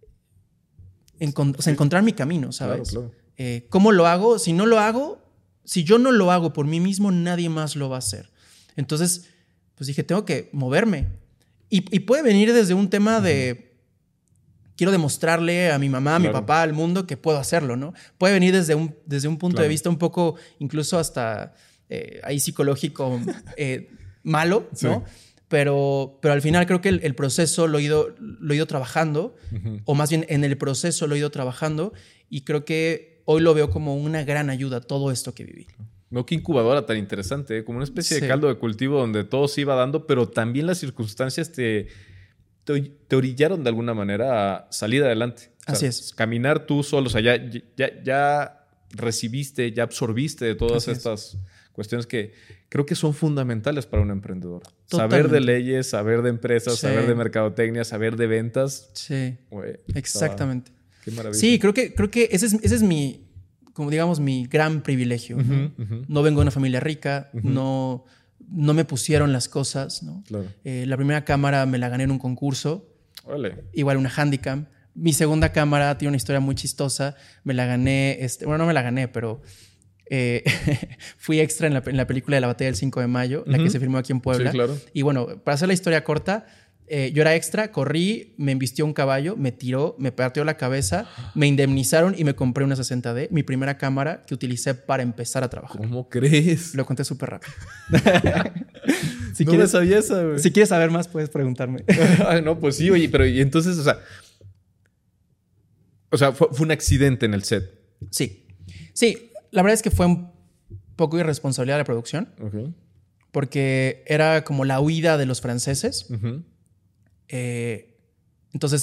encontrar mi camino, ¿sabes? Claro. ¿Cómo lo hago? Si yo no lo hago por mí mismo, nadie más lo va a hacer. Entonces, pues dije, tengo que moverme. Y puede venir desde un tema de quiero demostrarle a mi mamá, a mi papá, al mundo que puedo hacerlo, ¿no? Puede venir desde un punto de vista un poco, incluso hasta ahí psicológico, malo, ¿no? Pero al final creo que el proceso lo he ido trabajando, o más bien en el proceso lo he ido trabajando, y creo que hoy lo veo como una gran ayuda todo esto que viví. No, qué incubadora tan interesante, como una especie de caldo de cultivo donde todo se iba dando, pero también las circunstancias te orillaron de alguna manera a salir adelante. O sea, así es. Caminar tú solo, o sea, ya recibiste, ya absorbiste de todas estas cuestiones que creo que son fundamentales para un emprendedor. Totalmente. Saber de leyes, saber de empresas, saber de mercadotecnia, saber de ventas. Sí, exactamente. Qué maravilla. Sí, creo que ese es mi, como digamos, mi gran privilegio, ¿no? No vengo de una familia rica, no me pusieron las cosas, ¿no? Claro. La primera cámara me la gané en un concurso. Órale. Igual una Handycam. Mi segunda cámara tiene una historia muy chistosa. Me la gané, bueno, no me la gané, pero fui extra en la película de la Batalla del 5 de Mayo, la que se filmó aquí en Puebla. Sí, claro. Y bueno, para hacer la historia corta, yo era extra, corrí, me embistió un caballo, me tiró, me partió la cabeza, me indemnizaron y me compré una 60D, mi primera cámara que utilicé para empezar a trabajar. ¿Cómo crees? Lo conté súper rápido. No me sabía esa, güey. Si quieres saber más, puedes preguntarme. No, pues sí, oye, pero y entonces, o sea, fue un accidente en el set. Sí, la verdad es que fue un poco irresponsabilidad de la producción. Okay. Porque era como la huida de los franceses. Entonces,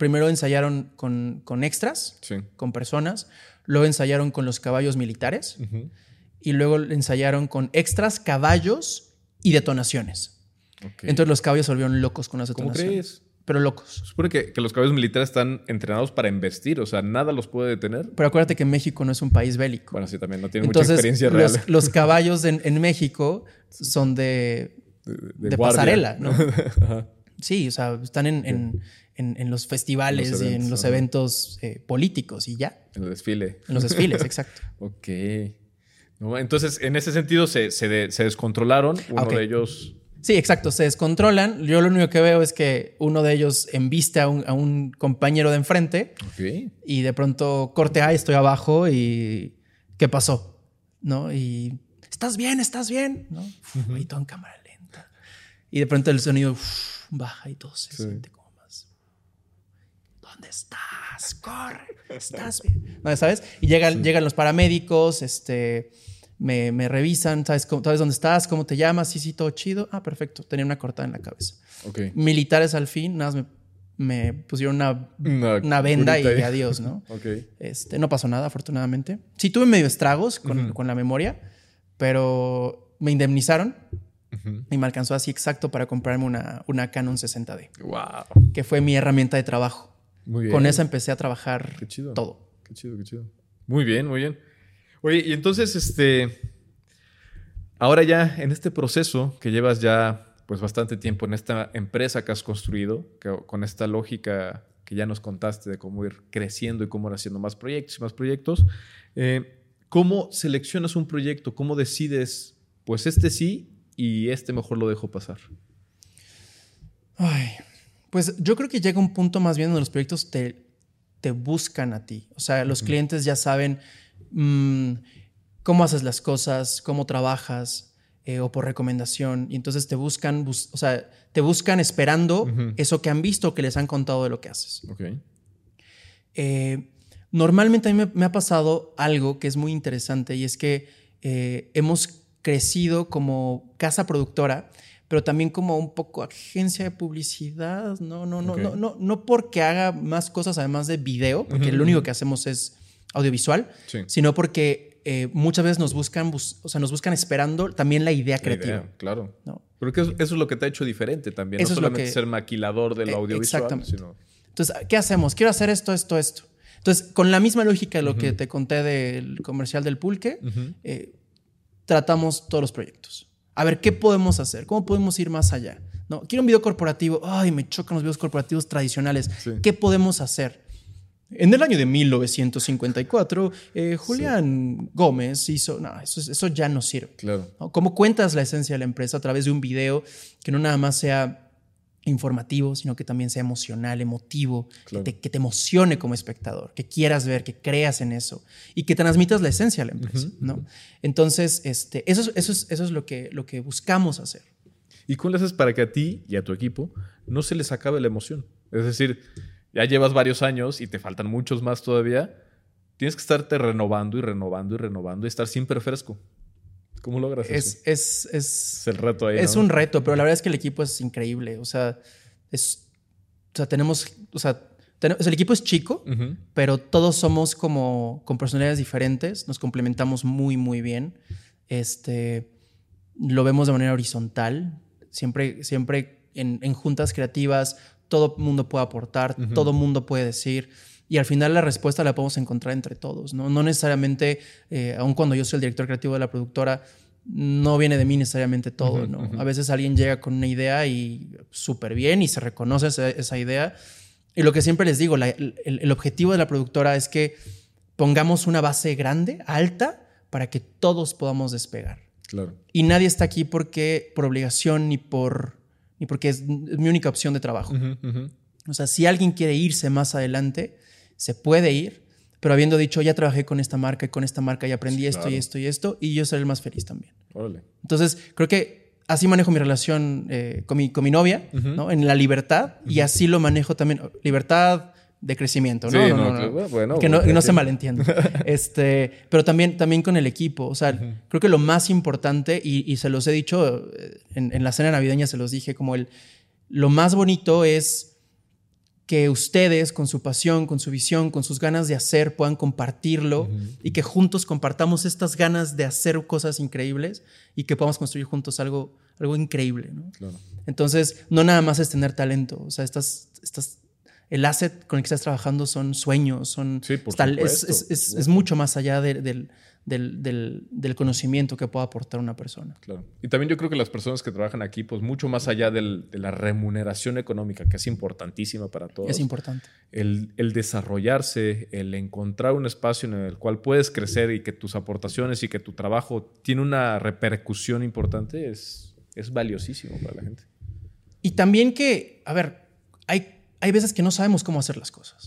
primero ensayaron con extras, Sí. con personas, luego ensayaron con los caballos militares y luego ensayaron con extras, caballos y detonaciones. Okay. Entonces los caballos se volvieron locos con las ¿Cómo detonaciones. crees? Pero locos. Se supone que los caballos militares están entrenados para embestir, o sea, nada los puede detener. Pero acuérdate que México no es un país bélico. Bueno, sí, también no tienen Entonces, mucha experiencia real. los caballos en México son de guardia. pasarela, ¿no? Ajá. Sí, o sea, están en los festivales en los eventos, y en los eventos políticos y ya. En el desfile. En los desfiles, exacto. Ok. No, entonces, en ese sentido, se descontrolaron. Uno de ellos... Sí, exacto. Se descontrolan. Yo lo único que veo es que uno de ellos embiste a un compañero de enfrente. Ok. Y de pronto corte A, estoy abajo y... ¿Qué pasó? ¿No? Y... ¿Estás bien? ¿Estás bien? ¿No? Y todo en cámara lenta. Y de pronto el sonido baja y todo se siente como más... ¿Dónde estás? ¡Corre! ¿Estás bien? ¿No, sabes? Y llegan los paramédicos, me revisan, ¿sabes dónde estás? ¿Cómo te llamas? Sí, todo chido. Ah, perfecto. Tenía una cortada en la cabeza. Okay. Militares al fin, nada más me pusieron una venda y adiós, ¿no? Okay. No pasó nada, afortunadamente. Sí, tuve medio estragos con la memoria, pero me indemnizaron y me alcanzó así exacto para comprarme una Canon 60D. Wow. Que fue mi herramienta de trabajo. Muy bien. Con esa empecé a trabajar todo. Qué chido, qué chido. Muy bien, muy bien. Oye, y entonces, ahora ya en este proceso que llevas ya pues bastante tiempo en esta empresa que has construido, con esta lógica que ya nos contaste de cómo ir creciendo y cómo ir haciendo más proyectos y más proyectos, ¿cómo seleccionas un proyecto? ¿Cómo decides, pues sí y mejor lo dejo pasar? Ay, pues yo creo que llega un punto más bien donde los proyectos te buscan a ti. O sea, los clientes ya saben cómo haces las cosas, cómo trabajas o por recomendación. Y entonces te buscan, te buscan esperando eso que han visto o que les han contado de lo que haces. Okay. Normalmente a mí me ha pasado algo que es muy interesante y es que hemos crecido como casa productora, pero también como un poco agencia de publicidad. No porque haga más cosas además de video, porque lo único que hacemos es audiovisual, sino porque muchas veces nos buscan esperando también la idea creativa. Claro. ¿No? Pero que eso es lo que te ha hecho diferente también. Eso no solamente ser maquilador del audiovisual. Exactamente. Sino... Entonces, ¿qué hacemos? Quiero hacer esto. Entonces, con la misma lógica de lo que te conté del comercial del pulque, tratamos todos los proyectos. A ver, ¿qué podemos hacer? ¿Cómo podemos ir más allá? ¿No? Quiero un video corporativo. Ay, me chocan los videos corporativos tradicionales. Sí. ¿Qué podemos hacer? En el año de 1954, Julián Gómez hizo... No, eso ya no sirve. Claro. ¿No? ¿Cómo cuentas la esencia de la empresa a través de un video que no nada más sea informativo, sino que también sea emocional, emotivo, claro, que te emocione como espectador, que quieras ver, que creas en eso y que transmitas la esencia de la empresa, ¿no? Entonces, eso es lo que buscamos hacer. ¿Y cómo le haces para que a ti y a tu equipo no se les acabe la emoción? Es decir, ya llevas varios años y te faltan muchos más todavía. Tienes que estarte renovando y estar siempre fresco. ¿Cómo logras eso? Es el reto ahí, es ¿no? un reto, pero la verdad es que el equipo es increíble. El equipo es chico, pero todos somos como con personalidades diferentes. Nos complementamos muy, muy bien. Lo vemos de manera horizontal. Siempre en juntas creativas, todo el mundo puede aportar, todo el mundo puede decir. Y al final la respuesta la podemos encontrar entre todos, ¿no? No necesariamente, aun cuando yo soy el director creativo de la productora, no viene de mí necesariamente todo, ¿no? A veces alguien llega con una idea y súper bien y se reconoce esa idea. Y lo que siempre les digo, el objetivo de la productora es que pongamos una base grande, alta, para que todos podamos despegar. Claro. Y nadie está aquí por obligación ni porque es mi única opción de trabajo. O sea, si alguien quiere irse más adelante, se puede ir, pero habiendo dicho, ya trabajé con esta marca y con esta marca y aprendí esto y esto y esto, y yo seré el más feliz también. Órale. Entonces, creo que así manejo mi relación con mi novia, ¿no? En la libertad, y así lo manejo también. Libertad de crecimiento, ¿no? Sí, no. Bueno, que no se malentienda. Pero también con el equipo. O sea, creo que lo más importante, y se los he dicho en la cena navideña, se los dije, como lo más bonito es que ustedes con su pasión, con su visión, con sus ganas de hacer puedan compartirlo y que juntos compartamos estas ganas de hacer cosas increíbles y que podamos construir juntos algo increíble, ¿no? Claro. Entonces, no nada más es tener talento. O sea, el asset con el que estás trabajando son sueños, Sí, por supuesto. Es mucho más allá del conocimiento que pueda aportar una persona. Claro. Y también yo creo que las personas que trabajan aquí, pues mucho más allá de la remuneración económica, que es importantísima para todos. Es importante. El desarrollarse, el encontrar un espacio en el cual puedes crecer y que tus aportaciones y que tu trabajo tiene una repercusión importante es valiosísimo para la gente. Y también que, a ver, hay veces que no sabemos cómo hacer las cosas.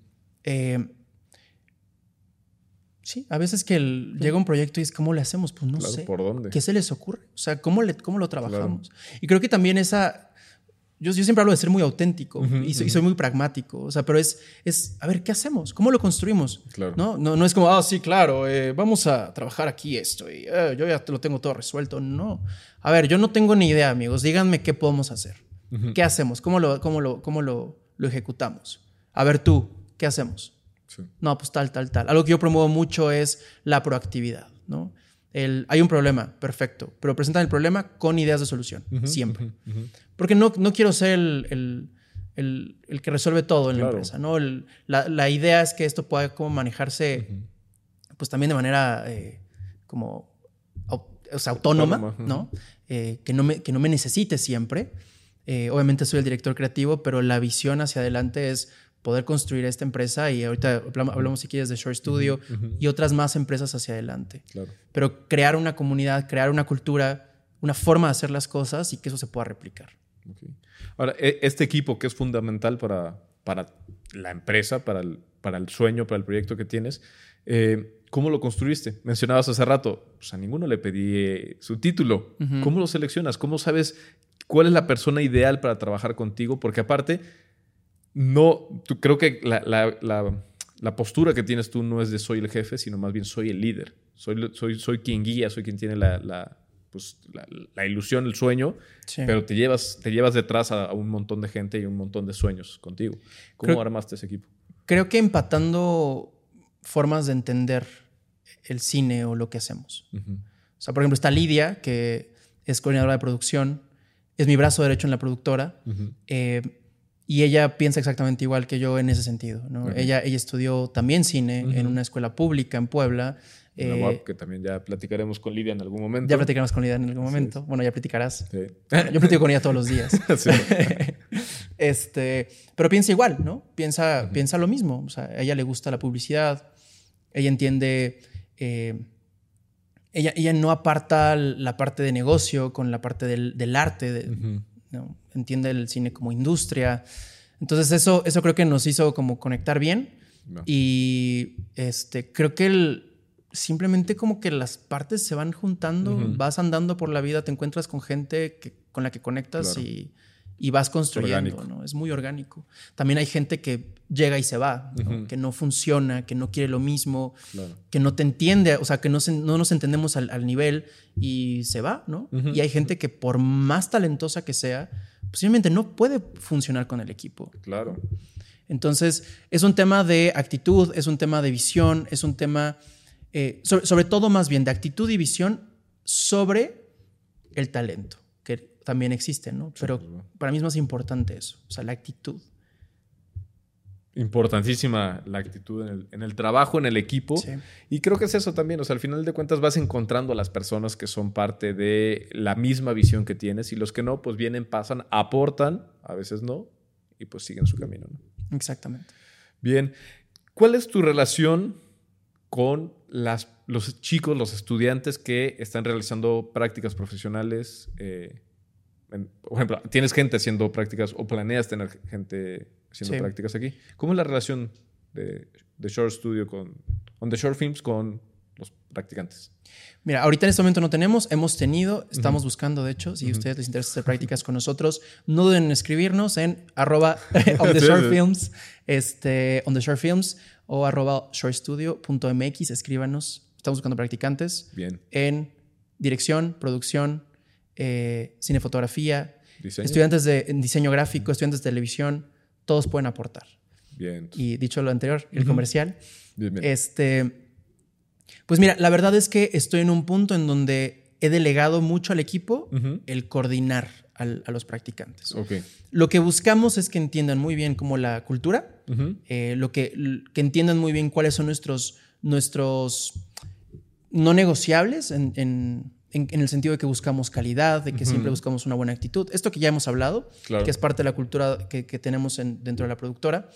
Sí, a veces que llega un proyecto y es ¿cómo le hacemos? Pues no sé. ¿Por dónde? ¿Qué se les ocurre? O sea, ¿cómo lo trabajamos? Claro. Y creo que también yo siempre hablo de ser muy auténtico y soy muy pragmático. O sea, pero es a ver, ¿qué hacemos? ¿Cómo lo construimos? Claro. No es como, sí, claro, vamos a trabajar aquí esto y yo ya lo tengo todo resuelto. No. A ver, yo no tengo ni idea, amigos. Díganme qué podemos hacer. ¿Qué hacemos? ¿Cómo lo ejecutamos? A ver tú, ¿qué hacemos? Sí. No, pues tal. Algo que yo promuevo mucho es la proactividad, ¿no? Hay un problema, perfecto, pero presentan el problema con ideas de solución, siempre. Porque no quiero ser el que resuelve todo en la empresa, ¿no? La idea es que esto pueda como manejarse pues también de manera como autónoma, ¿no? Que no me necesite siempre. Obviamente soy el director creativo, pero la visión hacia adelante es poder construir esta empresa y ahorita hablamos si quieres de Shore Studio y otras más empresas hacia adelante. Claro. Pero crear una comunidad, crear una cultura, una forma de hacer las cosas y que eso se pueda replicar. Okay. Ahora, este equipo que es fundamental para la empresa, para el sueño, para el proyecto que tienes, ¿cómo lo construiste? Mencionabas hace rato, pues a ninguno le pedí su título. ¿Cómo lo seleccionas? ¿Cómo sabes cuál es la persona ideal para trabajar contigo? Porque aparte, creo que la postura que tienes tú no es de soy el jefe, sino más bien soy el líder. Soy quien guía, soy quien tiene la ilusión, el sueño, sí. Pero te llevas detrás a un montón de gente y un montón de sueños contigo. ¿Cómo armaste ese equipo? Creo que empatando formas de entender el cine o lo que hacemos. O sea, por ejemplo, está Lidia, que es coordinadora de producción, es mi brazo derecho en la productora, y ella piensa exactamente igual que yo en ese sentido, ¿no? Okay. Ella estudió también cine en una escuela pública en Puebla. Que también ya platicaremos con Lidia en algún momento. Ya platicaremos con Lidia en algún momento. Bueno, ya platicarás. Sí. Yo platico con ella todos los días. Sí. Pero piensa igual, ¿no? Piensa lo mismo. O sea, a ella le gusta la publicidad. Ella entiende... Ella no aparta la parte de negocio con la parte del arte. ¿No? Entiende el cine como industria. Entonces eso creo que nos hizo como conectar bien. No. Y creo que simplemente como que las partes se van juntando, vas andando por la vida, te encuentras con gente con la que conectas, claro. y vas construyendo, ¿no? Es muy orgánico. También hay gente que llega y se va, ¿no? Que no funciona, que no quiere lo mismo, claro. Que no te entiende, o sea, que no nos entendemos al nivel y se va, ¿no? Y hay gente que por más talentosa que sea, posiblemente no puede funcionar con el equipo. Claro. Entonces, es un tema de actitud, es un tema de visión, es un tema... sobre todo más bien de actitud y visión sobre el talento, que también existe, ¿no? Pero para mí es más importante eso, o sea, la actitud. Importantísima la actitud en el trabajo, en el equipo. Sí. Y creo que es eso también, o sea, al final de cuentas vas encontrando a las personas que son parte de la misma visión que tienes y los que no, pues vienen, pasan, aportan, a veces no, y pues siguen su camino, ¿no? Exactamente. Bien, ¿cuál es tu relación con los chicos, los estudiantes que están realizando prácticas profesionales? Por ejemplo, ¿tienes gente haciendo prácticas o planeas tener gente haciendo prácticas aquí? ¿Cómo es la relación de Shore Studio on the Shore Films con los practicantes? Mira, ahorita en este momento no tenemos, estamos buscando, de hecho, si a ustedes les interesa hacer prácticas con nosotros, no duden en escribirnos en @ontheshorefilms, ontheshorefilms o @shorestudio.mx, escríbanos. Estamos buscando practicantes. Bien. En dirección, producción, cinefotografía, estudiantes en diseño gráfico, estudiantes de televisión, todos pueden aportar. Bien. Y dicho lo anterior, el comercial, bien. Pues mira, la verdad es que estoy en un punto en donde he delegado mucho al equipo el coordinar a los practicantes. Okay. Lo que buscamos es que entiendan muy bien como la cultura, que entiendan muy bien cuáles son nuestros no negociables en el sentido de que buscamos calidad, de que siempre buscamos una buena actitud. Esto que ya hemos hablado, claro, que es parte de la cultura que tenemos dentro de la productora.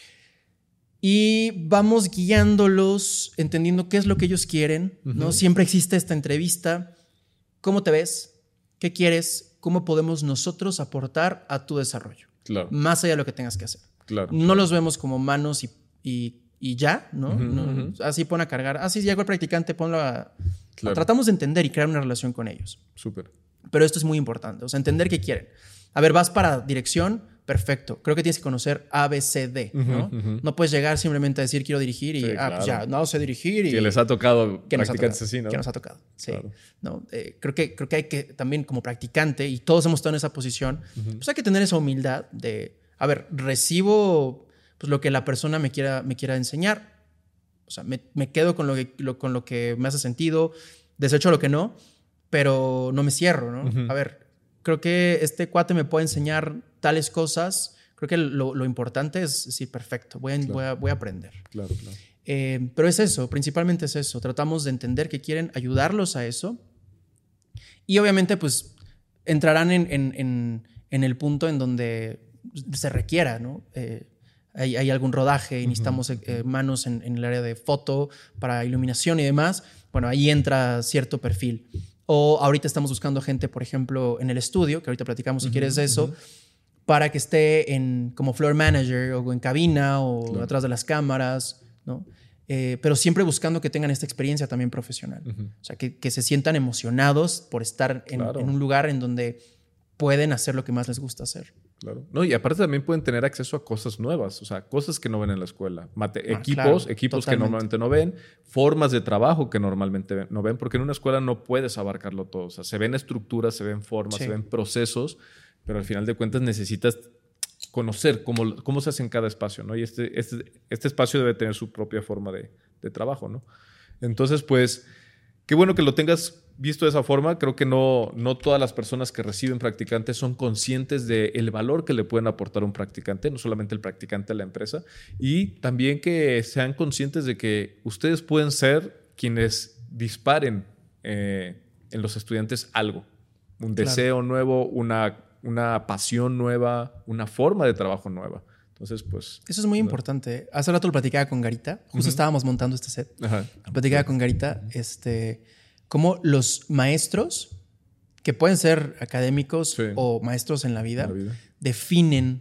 Y vamos guiándolos, entendiendo qué es lo que ellos quieren, ¿no? Siempre existe esta entrevista. ¿Cómo te ves? ¿Qué quieres? ¿Cómo podemos nosotros aportar a tu desarrollo? Claro. Más allá de lo que tengas que hacer. Claro. No los vemos como manos y ya, ¿no? Así pon a cargar. Así llegó el practicante, ponlo a... Claro. Tratamos de entender y crear una relación con ellos. Súper. Pero esto es muy importante. O sea, entender qué quieren. A ver, vas para dirección, perfecto. Creo que tienes que conocer A, B, C, D, ¿no? No puedes llegar simplemente a decir quiero dirigir y claro, pues ya, no sé dirigir. Y que les ha tocado practicantes así, ¿no? Que nos ha tocado, sí. Claro. ¿No? Creo que hay que también como practicante, y todos hemos estado en esa posición, pues hay que tener esa humildad de, a ver, recibo pues lo que la persona me quiera enseñar. O sea, me quedo con lo que me hace sentido, desecho lo que no, pero no me cierro, ¿no? A ver, creo que este cuate me puede enseñar tales cosas. Creo que lo importante es decir, perfecto, voy a aprender. Claro. Pero es eso, principalmente es eso. Tratamos de entender que quieren, ayudarlos a eso. Y obviamente, pues, entrarán en el punto en donde se requiera, ¿no? Hay algún rodaje y necesitamos manos en el área de foto para iluminación y demás. Bueno, ahí entra cierto perfil. O ahorita estamos buscando gente, por ejemplo, en el estudio, que ahorita platicamos si quieres de eso, para que esté como floor manager o en cabina o atrás de las cámaras, ¿no? Pero siempre buscando que tengan esta experiencia también profesional. O sea, que se sientan emocionados por estar en un lugar en donde pueden hacer lo que más les gusta hacer. Claro. No, y aparte también pueden tener acceso a cosas nuevas, o sea, cosas que no ven en la escuela. Equipos que normalmente no ven, formas de trabajo que normalmente no ven, porque en una escuela no puedes abarcarlo todo. O sea, se ven estructuras, se ven formas, se ven procesos, pero al final de cuentas necesitas conocer cómo se hace en cada espacio, ¿no? Y este espacio debe tener su propia forma de trabajo, ¿no? Entonces, pues, qué bueno que lo tengas visto de esa forma. Creo que no todas las personas que reciben practicantes son conscientes del valor que le pueden aportar a un practicante, no solamente el practicante a la empresa, y también que sean conscientes de que ustedes pueden ser quienes disparen en los estudiantes algo, un deseo nuevo, una pasión nueva, una forma de trabajo nueva. Entonces, pues... Eso es muy importante. Hace rato lo platicaba con Garita. Justo estábamos montando este set. Platicaba con Garita, cómo los maestros, que pueden ser académicos o maestros en la vida, definen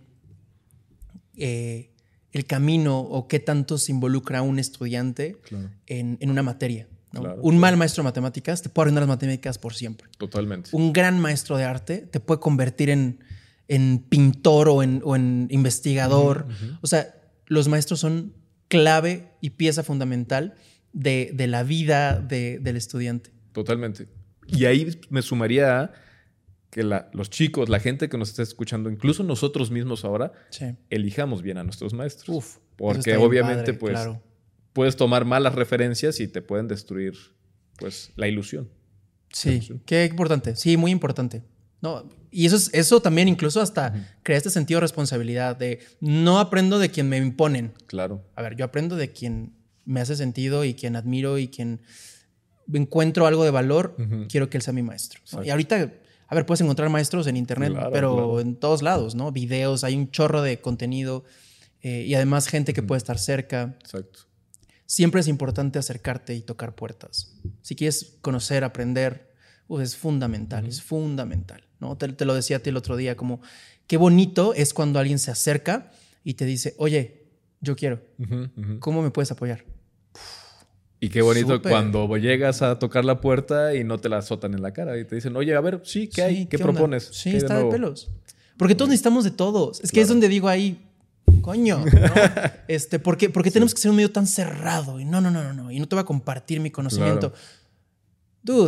el camino o qué tanto se involucra un estudiante en una materia, ¿no? Un mal maestro de matemáticas te puede arruinar las matemáticas por siempre. Totalmente. Un gran maestro de arte te puede convertir en pintor o en investigador. O sea, los maestros son clave y pieza fundamental de la vida del estudiante. Totalmente. Y ahí me sumaría a que los chicos, la gente que nos está escuchando, incluso nosotros mismos ahora, elijamos bien a nuestros maestros. Porque obviamente padre, pues, puedes tomar malas referencias y te pueden destruir pues, la ilusión. Sí, qué importante. Sí, muy importante. No, y eso también incluso hasta crea este sentido de responsabilidad de no aprendo de quien me imponen. Claro. A ver, yo aprendo de quien me hace sentido y quien admiro y quien encuentro algo de valor, quiero que él sea mi maestro, ¿no? Y ahorita, a ver, puedes encontrar maestros en internet, pero en todos lados, ¿no? Videos, hay un chorro de contenido y además gente que puede estar cerca. Exacto. Siempre es importante acercarte y tocar puertas. Si quieres conocer, aprender, es fundamental, es fundamental, ¿no? Te lo decía a ti el otro día, como qué bonito es cuando alguien se acerca y te dice, oye, yo quiero, ¿cómo me puedes apoyar? Y qué bonito cuando llegas a tocar la puerta y no te la azotan en la cara y te dicen, oye, a ver, ¿qué hay? ¿Qué propones? Sí, está de pelos. Porque todos necesitamos de todos. Es que es donde digo ahí, coño, ¿no? ¿Por qué tenemos que ser un medio tan cerrado? Y no. Y no te voy a compartir mi conocimiento. Dude,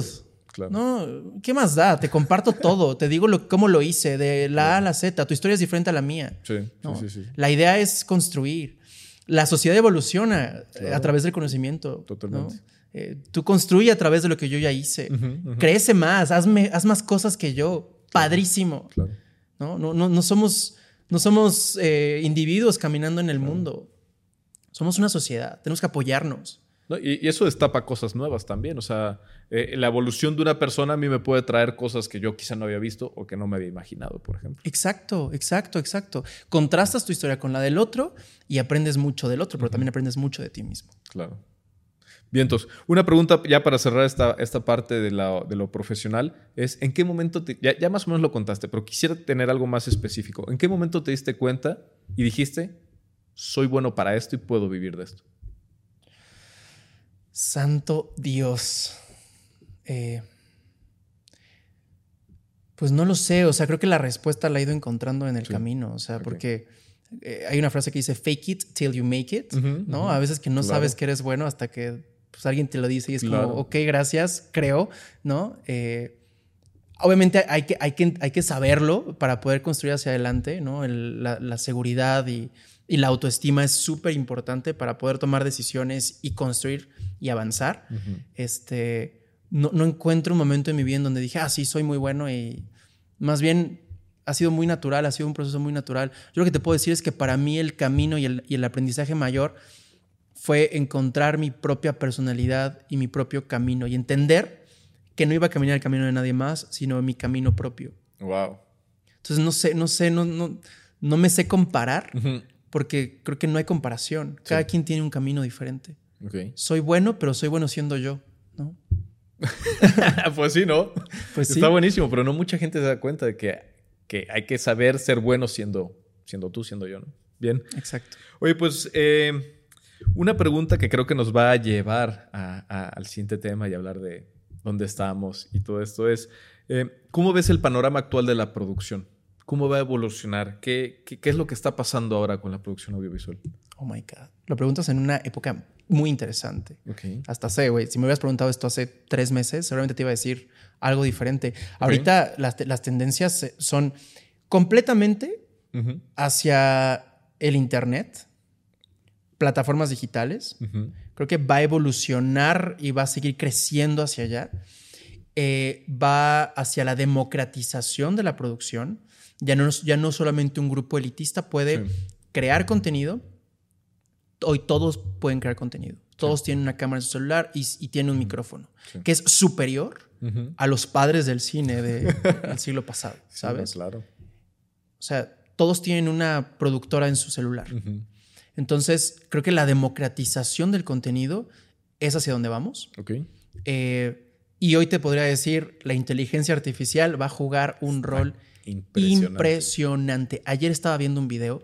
Claro. No, ¿qué más da? Te comparto todo. Te digo cómo lo hice, de la A a la Z. Tu historia es diferente a la mía. Sí, ¿no? sí. La idea es construir. La sociedad evoluciona a través del conocimiento. Totalmente. ¿no? Tú construye a través de lo que yo ya hice. Crece más, haz más cosas que yo. Padrísimo. Claro. No somos individuos caminando en el mundo. Somos una sociedad. Tenemos que apoyarnos. No, y eso destapa cosas nuevas también. O sea, la evolución de una persona a mí me puede traer cosas que yo quizá no había visto o que no me había imaginado, por ejemplo. Exacto. Contrastas tu historia con la del otro y aprendes mucho del otro, pero también aprendes mucho de ti mismo. Claro. Bien, entonces, una pregunta ya para cerrar esta parte de lo profesional es, ¿en qué momento ya más o menos lo contaste, pero quisiera tener algo más específico? ¿En qué momento te diste cuenta y dijiste, soy bueno para esto y puedo vivir de esto? Santo Dios. Pues no lo sé. O sea, creo que la respuesta la he ido encontrando en el camino. O sea, porque hay una frase que dice fake it till you make it. ¿no? A veces que no sabes que eres bueno hasta que pues, alguien te lo dice y es como, ok, gracias, creo, ¿no? Obviamente hay que saberlo para poder construir hacia adelante, ¿no? La seguridad y la autoestima es súper importante para poder tomar decisiones y construir y avanzar. No encuentro un momento en mi vida en donde dije, sí, soy muy bueno, y más bien ha sido muy natural, ha sido un proceso muy natural. Yo lo que te puedo decir es que para mí el camino y el aprendizaje mayor fue encontrar mi propia personalidad y mi propio camino y entender que no iba a caminar el camino de nadie más, sino mi camino propio. Wow. Entonces no me sé comparar. Porque creo que no hay comparación. Cada quien tiene un camino diferente. Okay. Soy bueno, pero soy bueno siendo yo, ¿no? Pues sí, ¿no? Pues sí. Está buenísimo, pero no mucha gente se da cuenta de que hay que saber ser bueno siendo tú, siendo yo, ¿no? Bien. Exacto. Oye, pues una pregunta que creo que nos va a llevar al siguiente tema y hablar de dónde estamos y todo esto es, ¿cómo ves el panorama actual de la producción? ¿Cómo va a evolucionar? ¿Qué es lo que está pasando ahora con la producción audiovisual? Oh my God. Lo preguntas en una época muy interesante. Okay. Hasta sé, güey. Si me hubieras preguntado esto hace 3 meses, seguramente te iba a decir algo diferente. Okay. Ahorita las tendencias son completamente hacia el Internet, plataformas digitales. Creo que va a evolucionar y va a seguir creciendo hacia allá. Va hacia la democratización de la producción. Ya no solamente un grupo elitista puede crear contenido. Hoy todos pueden crear contenido. Todos tienen una cámara en su celular y tienen un micrófono, que es superior a los padres del cine del siglo pasado, ¿sabes? Sí, claro. O sea, todos tienen una productora en su celular. Entonces, creo que la democratización del contenido es hacia donde vamos. Okay. Y hoy te podría decir, la inteligencia artificial va a jugar un rol impresionante. Ayer estaba viendo un video,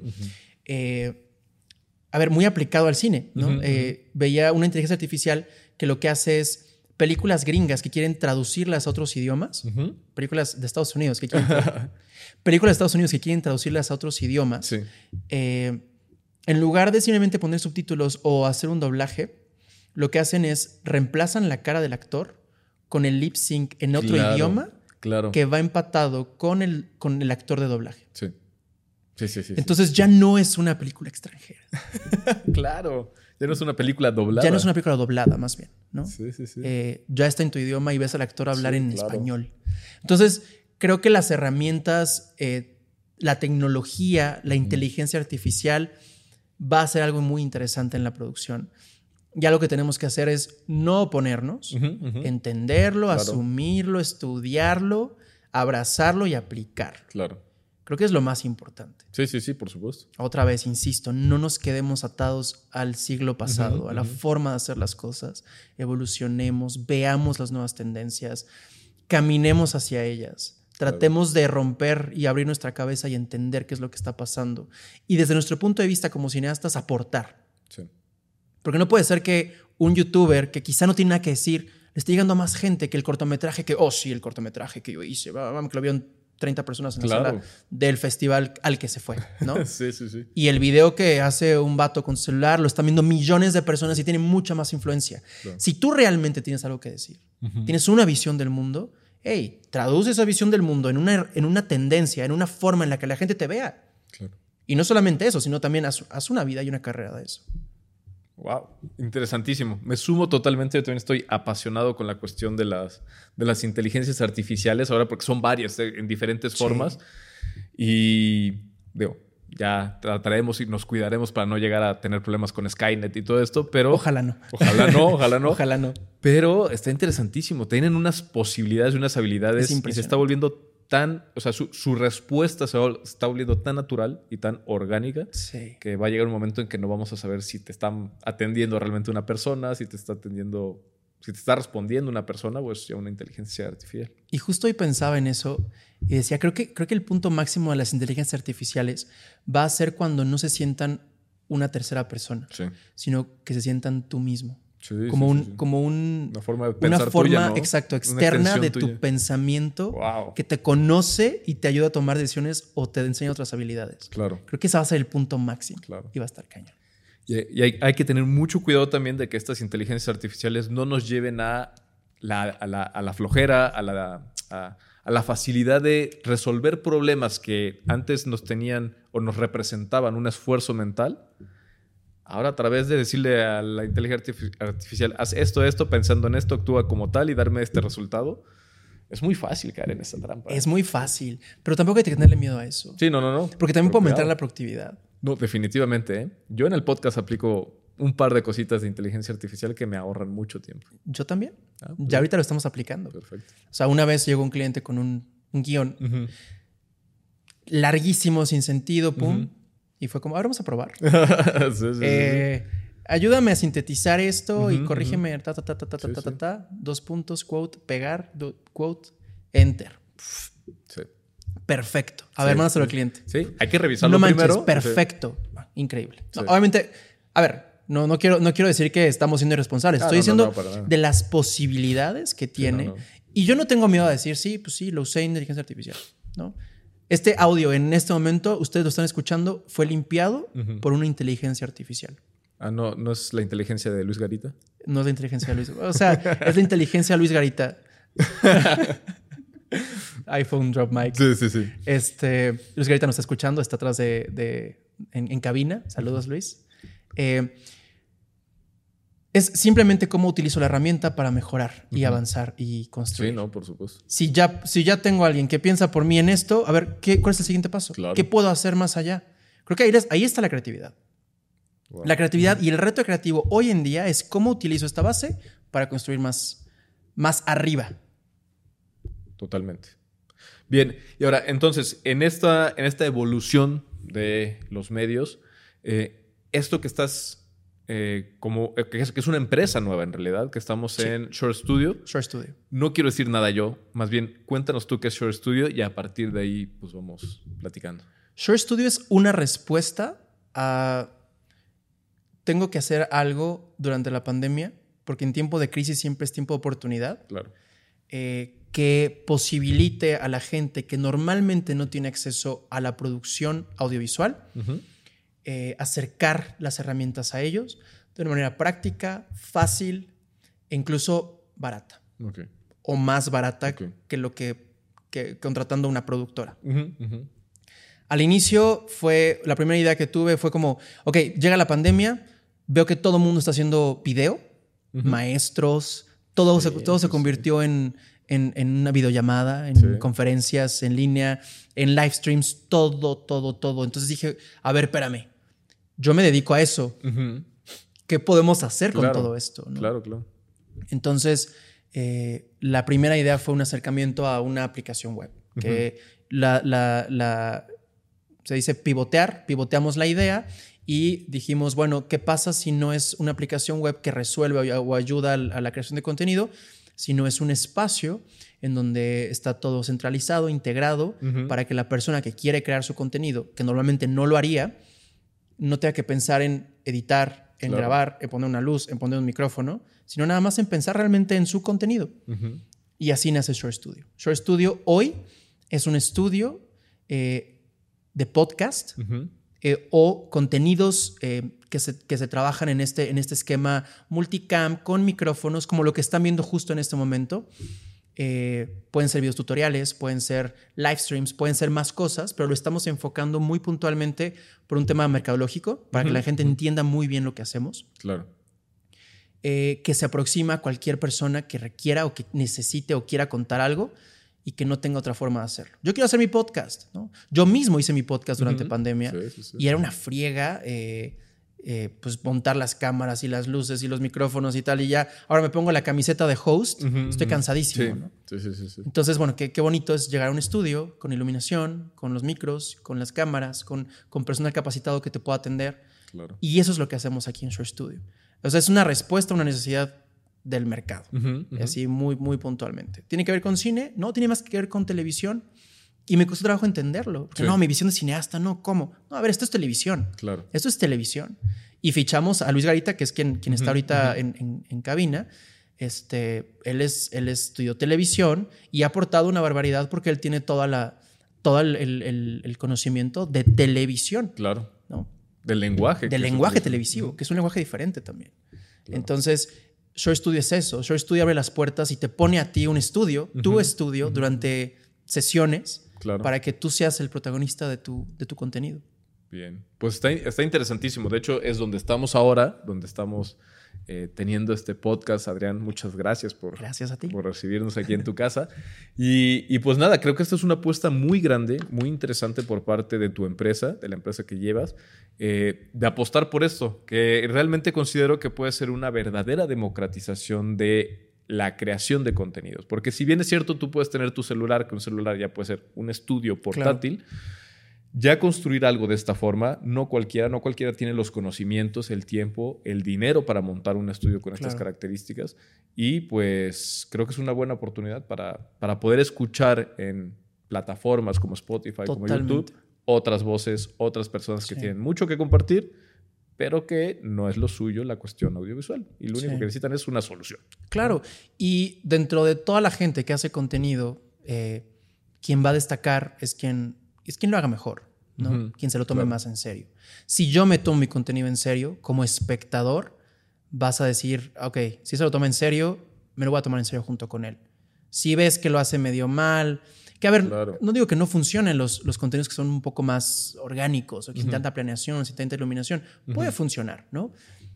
muy aplicado al cine, ¿no? Veía una inteligencia artificial que lo que hace es películas gringas que quieren traducirlas a otros idiomas, películas de Estados Unidos que quieren traducirlas a otros idiomas. Sí. En lugar de simplemente poner subtítulos o hacer un doblaje, lo que hacen es reemplazan la cara del actor con el lip sync en otro idioma que va empatado con el actor de doblaje. Sí. Entonces ya no es una película extranjera. Claro. Ya no es una película doblada. Ya no es una película doblada, más bien, ¿no? Sí. Ya está en tu idioma y ves al actor hablar en español. Entonces, creo que las herramientas, la tecnología, la inteligencia artificial va a ser algo muy interesante en la producción. Ya lo que tenemos que hacer es no oponernos, entenderlo, asumirlo, estudiarlo, abrazarlo y aplicar. Claro. Creo que es lo más importante. Sí, por supuesto. Otra vez, insisto, no nos quedemos atados al siglo pasado, a la forma de hacer las cosas. Evolucionemos, veamos las nuevas tendencias, caminemos hacia ellas. Tratemos de romper y abrir nuestra cabeza y entender qué es lo que está pasando. Y desde nuestro punto de vista como cineastas, aportar. Sí. Porque no puede ser que un youtuber que quizá no tiene nada que decir le esté llegando a más gente que el cortometraje que, el cortometraje que yo hice, que lo vieron 30 personas en la Claro. sala del festival al que se fue, ¿no? Sí, sí, sí. Y el video que hace un vato con su celular lo están viendo millones de personas y tiene mucha más influencia. Claro. Si tú realmente tienes algo que decir, tienes una visión del mundo, hey, traduce esa visión del mundo en una tendencia, en una forma en la que la gente te vea. Claro. Y no solamente eso, sino también haz una vida y una carrera de eso. Wow, interesantísimo. Me sumo totalmente. Yo también estoy apasionado con la cuestión de las inteligencias artificiales ahora porque son varias en diferentes formas. Y digo, ya trataremos y nos cuidaremos para no llegar a tener problemas con Skynet y todo esto, pero... Ojalá no. Ojalá no, ojalá no. Ojalá no. Pero está interesantísimo. Tienen unas posibilidades y unas habilidades y se está volviendo tan... O sea, su respuesta se está volviendo tan natural y tan orgánica que va a llegar un momento en que no vamos a saber si te están atendiendo realmente una persona, si te está respondiendo una persona o es ya una inteligencia artificial. Y justo hoy pensaba en eso y decía, creo que el punto máximo de las inteligencias artificiales va a ser cuando no se sientan una tercera persona, sino que se sientan tú mismo. Sí, como una forma de pensar tuya, ¿no? Exacto, externa de tu pensamiento que te conoce y te ayuda a tomar decisiones o te enseña otras habilidades. Claro. Creo que ese va a ser el punto máximo y va a estar cañón. Y hay que tener mucho cuidado también de que estas inteligencias artificiales no nos lleven a la flojera, a la facilidad de resolver problemas que antes nos tenían o nos representaban un esfuerzo mental. Ahora, a través de decirle a la inteligencia artificial, haz esto, pensando en esto, actúa como tal y darme este resultado, es muy fácil caer en esa trampa. Es muy fácil, pero tampoco hay que tenerle miedo a eso. Sí, no. Porque también puede aumentar la productividad. No, definitivamente, ¿eh? Yo en el podcast aplico un par de cositas de inteligencia artificial que me ahorran mucho tiempo. Yo también. Ya ahorita lo estamos aplicando. Perfecto. O sea, una vez llegó un cliente con un guión larguísimo, sin sentido, pum. Y fue como, ahora vamos a probar. Sí. Ayúdame a sintetizar esto y corrígeme, dos puntos, quote, pegar, quote, enter. Sí. Perfecto. A ver, mándaselo al cliente. Sí, hay que revisarlo primero. Perfecto. Increíble. No, obviamente, a ver, no quiero decir que estamos siendo irresponsables. Estoy diciendo de las posibilidades que tiene. Y yo no tengo miedo a decir, sí, pues sí, lo usé en inteligencia artificial, ¿no? Este audio en este momento, ustedes lo están escuchando, fue limpiado por una inteligencia artificial. ¿No es la inteligencia de Luis Garita? No es la inteligencia de Luis. O sea, es la inteligencia de Luis Garita. iPhone drop mic. Sí. Luis Garita nos está escuchando, está atrás en cabina. Saludos, Luis. Es simplemente cómo utilizo la herramienta para mejorar y avanzar y construir. Sí, no, por supuesto. Si ya tengo a alguien que piensa por mí en esto, a ver, ¿cuál es el siguiente paso? Claro. ¿Qué puedo hacer más allá? Creo que ahí está la creatividad. Wow. La creatividad y el reto creativo hoy en día es cómo utilizo esta base para construir más arriba. Totalmente. Bien, y ahora, entonces, en esta evolución de los medios, esto que estás... que es una empresa nueva en realidad, que estamos en Shore Studio. Shore Studio. No quiero decir nada yo, más bien cuéntanos tú qué es Shore Studio y a partir de ahí pues vamos platicando. Shore Studio es una respuesta a tengo que hacer algo durante la pandemia, porque en tiempo de crisis siempre es tiempo de oportunidad. Claro. Que posibilite a la gente que normalmente no tiene acceso a la producción audiovisual acercar las herramientas a ellos de una manera práctica, fácil e incluso barata. Okay. O más barata que lo que contratando una productora. Al inicio la primera idea que tuve fue como, ok, llega la pandemia, veo que todo el mundo está haciendo video, maestros, todo se convirtió en una videollamada, en conferencias en línea, en live streams, todo. Entonces dije, a ver, espérame. Yo me dedico a eso. ¿Qué podemos hacer con todo esto? ¿No? Claro. Entonces, la primera idea fue un acercamiento a una aplicación web. Que se dice pivoteamos la idea y dijimos, bueno, ¿qué pasa si no es una aplicación web que resuelve o ayuda a la creación de contenido, sino es un espacio en donde está todo centralizado, integrado, para que la persona que quiere crear su contenido, que normalmente no lo haría, no tenga que pensar en editar, en grabar, en poner una luz, en poner un micrófono, sino nada más en pensar realmente en su contenido. Y así nace Shore Studio. Shore Studio hoy es un estudio de podcast o contenidos que se trabajan en este esquema multicam con micrófonos, como lo que están viendo justo en este momento. Pueden ser videos tutoriales, pueden ser live streams, pueden ser más cosas, pero lo estamos enfocando muy puntualmente por un tema mercadológico, para que la gente entienda muy bien lo que hacemos. Claro. Que se aproxima a cualquier persona que requiera o que necesite o quiera contar algo y que no tenga otra forma de hacerlo. Yo quiero hacer mi podcast, ¿no? Yo mismo hice mi podcast durante pandemia y era una friega pues montar las cámaras y las luces y los micrófonos y tal, y ya ahora me pongo la camiseta de host, estoy cansadísimo, ¿no? Sí. Entonces, bueno, qué bonito es llegar a un estudio con iluminación, con los micros, con las cámaras, con personal capacitado que te pueda atender. Claro. Y eso es lo que hacemos aquí en Shore Studio. O sea, es una respuesta a una necesidad del mercado, así muy, muy puntualmente. ¿Tiene que ver con cine? No, tiene más que ver con televisión. Y me costó trabajo entenderlo. Porque no, mi visión de cineasta, no, ¿cómo? No, a ver, esto es televisión. Claro. Esto es televisión. Y fichamos a Luis Garita, que es quien está ahorita en cabina. Él estudió televisión y ha aportado una barbaridad porque él tiene todo el conocimiento de televisión. Claro. ¿No? Del lenguaje. Del lenguaje televisivo, que es un lenguaje diferente también. Claro. Entonces, Shore Studio es eso. Shore Studio abre las puertas y te pone a ti un estudio, tu estudio, durante sesiones, para que tú seas el protagonista de tu contenido. Bien, pues está interesantísimo. De hecho, es donde estamos ahora, donde estamos teniendo este podcast. Adrián, muchas gracias Gracias a ti. por recibirnos aquí en tu casa. Y pues nada, creo que esta es una apuesta muy grande, muy interesante por parte de tu empresa, de la empresa que llevas, de apostar por esto, que realmente considero que puede ser una verdadera democratización de la creación de contenidos. Porque si bien es cierto, tú puedes tener tu celular, que un celular ya puede ser un estudio portátil, ya construir algo de esta forma, no cualquiera tiene los conocimientos, el tiempo, el dinero para montar un estudio con estas características. Y pues creo que es una buena oportunidad para poder escuchar en plataformas como Spotify, como YouTube, otras voces, otras personas que tienen mucho que compartir, pero que no es lo suyo la cuestión audiovisual. Y lo único que necesitan es una solución. Claro. Y dentro de toda la gente que hace contenido, quien va a destacar es quien lo haga mejor, ¿no? Quien se lo tome más en serio. Si yo me tomo mi contenido en serio, como espectador, vas a decir, ok, si se lo toma en serio, me lo voy a tomar en serio junto con él. Si ves que lo hace medio mal... Que a ver, no digo que no funcionen los contenidos que son un poco más orgánicos o que sin tanta planeación, sin tanta iluminación. Puede funcionar, ¿no?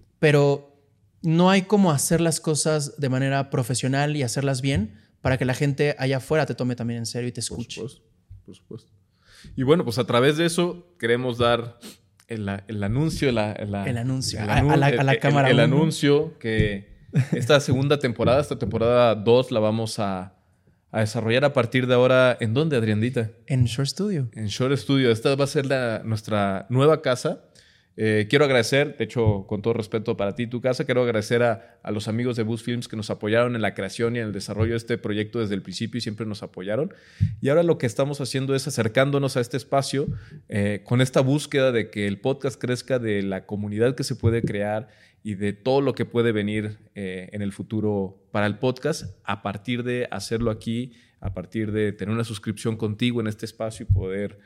Pero no hay como hacer las cosas de manera profesional y hacerlas bien para que la gente allá afuera te tome también en serio y te escuche. Por supuesto. Y bueno, pues a través de eso queremos dar el anuncio. El anuncio. A la cámara. El anuncio que esta segunda temporada, esta temporada 2, la vamos a desarrollar a partir de ahora. ¿En dónde, Adriandita? En Shore Studio. En Shore Studio. Esta va a ser nuestra nueva casa. Quiero agradecer, de hecho, con todo respeto para ti y tu casa, quiero agradecer a los amigos de Boost Films que nos apoyaron en la creación y en el desarrollo de este proyecto desde el principio y siempre nos apoyaron. Y ahora lo que estamos haciendo es acercándonos a este espacio con esta búsqueda de que el podcast crezca, de la comunidad que se puede crear y de todo lo que puede venir en el futuro para el podcast a partir de hacerlo aquí, a partir de tener una suscripción contigo en este espacio y poder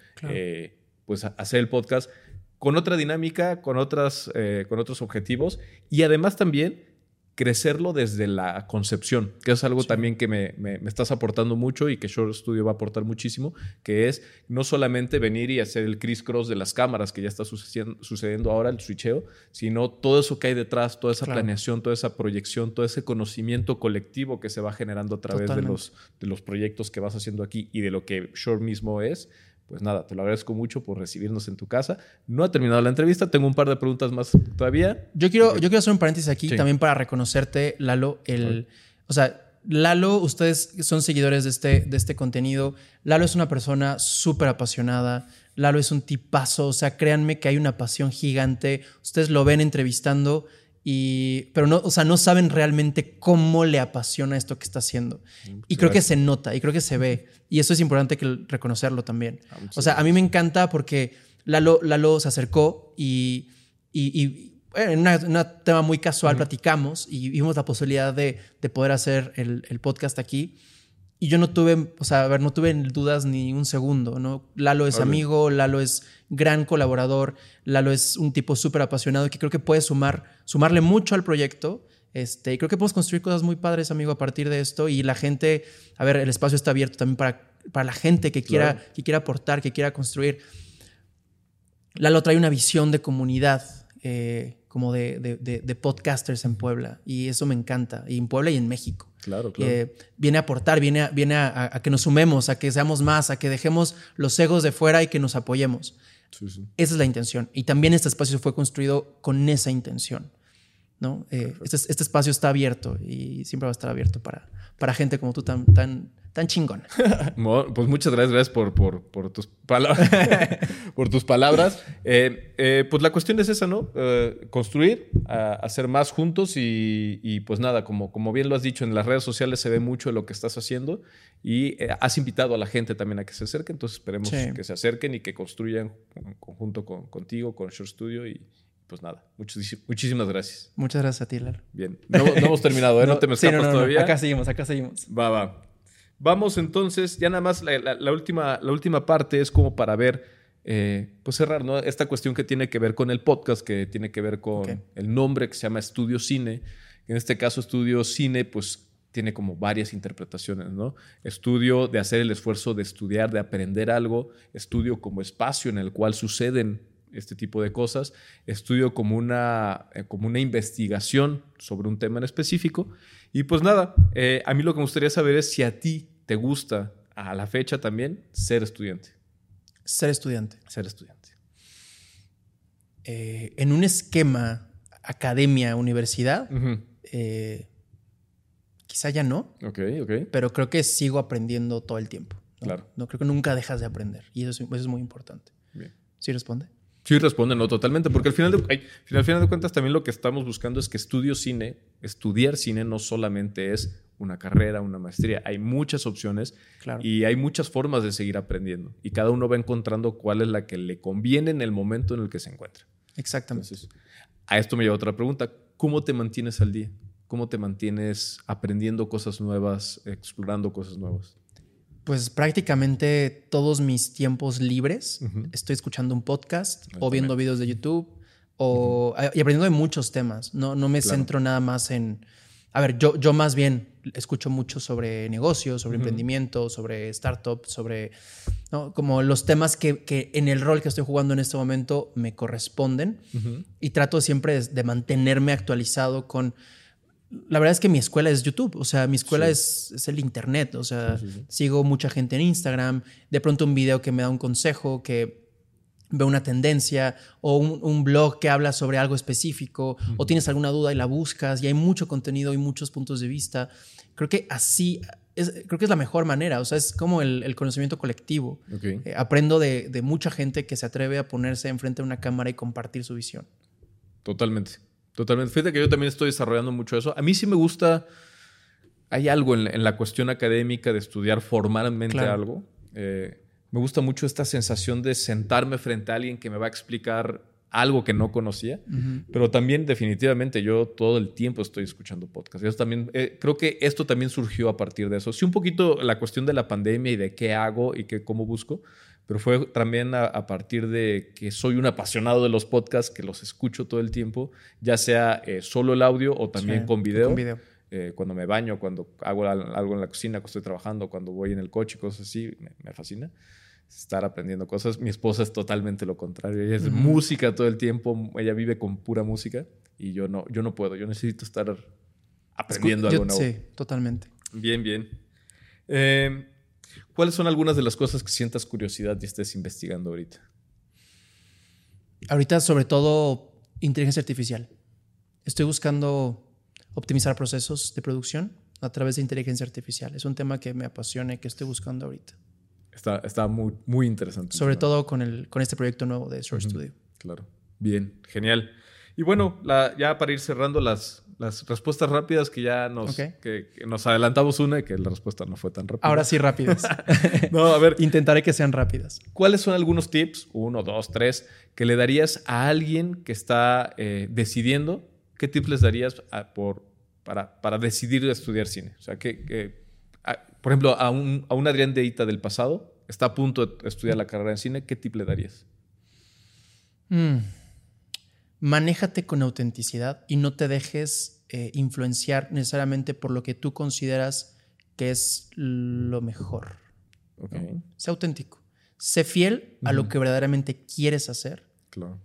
pues hacer el podcast con otra dinámica, con otros objetivos y además también crecerlo desde la concepción, que es algo también que me estás aportando mucho y que Shore Studio va a aportar muchísimo, que es no solamente venir y hacer el criss-cross de las cámaras que ya está sucediendo ahora, el switcheo, sino todo eso que hay detrás, toda esa planeación, toda esa proyección, todo ese conocimiento colectivo que se va generando a través de los proyectos que vas haciendo aquí y de lo que Shore mismo es. Pues nada, te lo agradezco mucho por recibirnos en tu casa. No ha terminado la entrevista, tengo un par de preguntas más todavía. Yo quiero hacer un paréntesis aquí también para reconocerte, Lalo. O sea, Lalo, ustedes son seguidores de este contenido. Lalo es una persona súper apasionada. Lalo es un tipazo. O sea, créanme que hay una pasión gigante. Ustedes lo ven entrevistando, pero no saben realmente cómo le apasiona esto que está haciendo. Y creo que se nota y creo que se ve. Y eso es importante reconocerlo también. O sea, a mí me encanta porque Lalo se acercó y en un tema muy casual platicamos y vimos la posibilidad de poder hacer el podcast aquí. Y yo no tuve, o sea, a ver, no tuve dudas ni un segundo, ¿no? Lalo es amigo, Lalo es gran colaborador, Lalo es un tipo súper apasionado que creo que puede sumarle mucho al proyecto. Y creo que podemos construir cosas muy padres, amigo, a partir de esto. Y la gente, a ver, el espacio está abierto también para la gente que quiera aportar, que quiera construir. Lalo trae una visión de comunidad, como de podcasters en Puebla. Y eso me encanta. Y en Puebla y en México. Claro. Viene a aportar, viene a que nos sumemos, a que seamos más, a que dejemos los egos de fuera y que nos apoyemos. Sí. Esa es la intención. Y también este espacio fue construido con esa intención, ¿no? Este espacio está abierto y siempre va a estar abierto para gente como tú tan chingón. Pues muchas gracias por tus palabras. Por tus palabras. Pues la cuestión es esa, ¿no? Construir, hacer más juntos y pues nada, como bien lo has dicho, en las redes sociales se ve mucho de lo que estás haciendo y has invitado a la gente también a que se acerque, entonces esperemos que se acerquen y que construyan en conjunto contigo, con Short Studio y pues nada, muchísimas gracias. Muchas gracias a ti, Lalo. Bien, no hemos terminado, no te me escapas todavía. Acá seguimos. Va. Vamos entonces, ya nada más la última parte es como para ver, pues cerrar, ¿no? Esta cuestión que tiene que ver con el podcast, que tiene que ver con el nombre que se llama Estudio Cine. En este caso, Estudio Cine, pues tiene como varias interpretaciones, ¿no? Estudio de hacer el esfuerzo de estudiar, de aprender algo. Estudio como espacio en el cual suceden este tipo de cosas. Estudio como una investigación sobre un tema en específico. Y pues nada, a mí lo que me gustaría saber es si a ti te gusta a la fecha también ser estudiante. Ser estudiante. En un esquema academia, universidad, quizá ya no. Ok. Pero creo que sigo aprendiendo todo el tiempo, ¿no? Claro. No, creo que nunca dejas de aprender. Y eso es muy importante. Bien. ¿Sí responde? Sí, responden, no, totalmente. Porque al final de cuentas también lo que estamos buscando es que estudiar cine no solamente es una carrera, una maestría. Hay muchas opciones y hay muchas formas de seguir aprendiendo. Y cada uno va encontrando cuál es la que le conviene en el momento en el que se encuentra. Exactamente. Entonces, a esto me lleva otra pregunta. ¿Cómo te mantienes al día? ¿Cómo te mantienes aprendiendo cosas nuevas, explorando cosas nuevas? Pues prácticamente todos mis tiempos libres estoy escuchando un podcast o viendo videos de YouTube y aprendiendo de muchos temas. No me centro nada más en... A ver, yo más bien escucho mucho sobre negocios, sobre emprendimiento, sobre startups, sobre, ¿no? Como los temas que en el rol que estoy jugando en este momento me corresponden y trato siempre de mantenerme actualizado con... La verdad es que mi escuela es YouTube, o sea, mi escuela es el internet, o sea, sigo mucha gente en Instagram, de pronto un video que me da un consejo, que veo una tendencia o un blog que habla sobre algo específico o tienes alguna duda y la buscas y hay mucho contenido y muchos puntos de vista. Creo que creo que es la mejor manera, o sea, es como el conocimiento colectivo. Aprendo de mucha gente que se atreve a ponerse enfrente de una cámara y compartir su visión. Totalmente. Fíjate que yo también estoy desarrollando mucho eso. A mí sí me gusta, hay algo en la cuestión académica de estudiar formalmente algo. Me gusta mucho esta sensación de sentarme frente a alguien que me va a explicar algo que no conocía, pero también definitivamente yo todo el tiempo estoy escuchando podcasts. Eso también, creo que esto también surgió a partir de eso. Sí, un poquito la cuestión de la pandemia y de qué hago y cómo busco, pero fue también a partir de que soy un apasionado de los podcasts, que los escucho todo el tiempo, ya sea solo el audio o también con video. Cuando me baño, cuando hago algo en la cocina, cuando estoy trabajando, cuando voy en el coche, cosas así, me fascina estar aprendiendo cosas. Mi esposa es totalmente lo contrario. Ella es música todo el tiempo, ella vive con pura música y yo no puedo. Yo necesito estar aprendiendo algo nuevo. Sí, totalmente. Bien. ¿Cuáles son algunas de las cosas que sientas curiosidad y estés investigando ahorita? Ahorita, sobre todo, inteligencia artificial. Estoy buscando optimizar procesos de producción a través de inteligencia artificial. Es un tema que me apasiona y que estoy buscando ahorita. Está muy, muy interesante. Sobre todo con este proyecto nuevo de Short Studio. Claro. Bien, genial. Y bueno, ya para ir cerrando las respuestas rápidas que ya que nos adelantamos una y que la respuesta no fue tan rápida. Ahora sí, rápidas. No, a ver. Intentaré que sean rápidas. ¿Cuáles son algunos tips, 1, 2, 3, que le darías a alguien que está decidiendo? ¿Qué tips les darías para decidir estudiar cine? O sea, Por ejemplo, a un Adrián Deita del pasado, está a punto de estudiar la carrera en cine, ¿qué tip le darías? Manéjate con autenticidad y no te dejes influenciar necesariamente por lo que tú consideras que es lo mejor. Okay. ¿No? Sé auténtico. Sé fiel a lo que verdaderamente quieres hacer. Claro.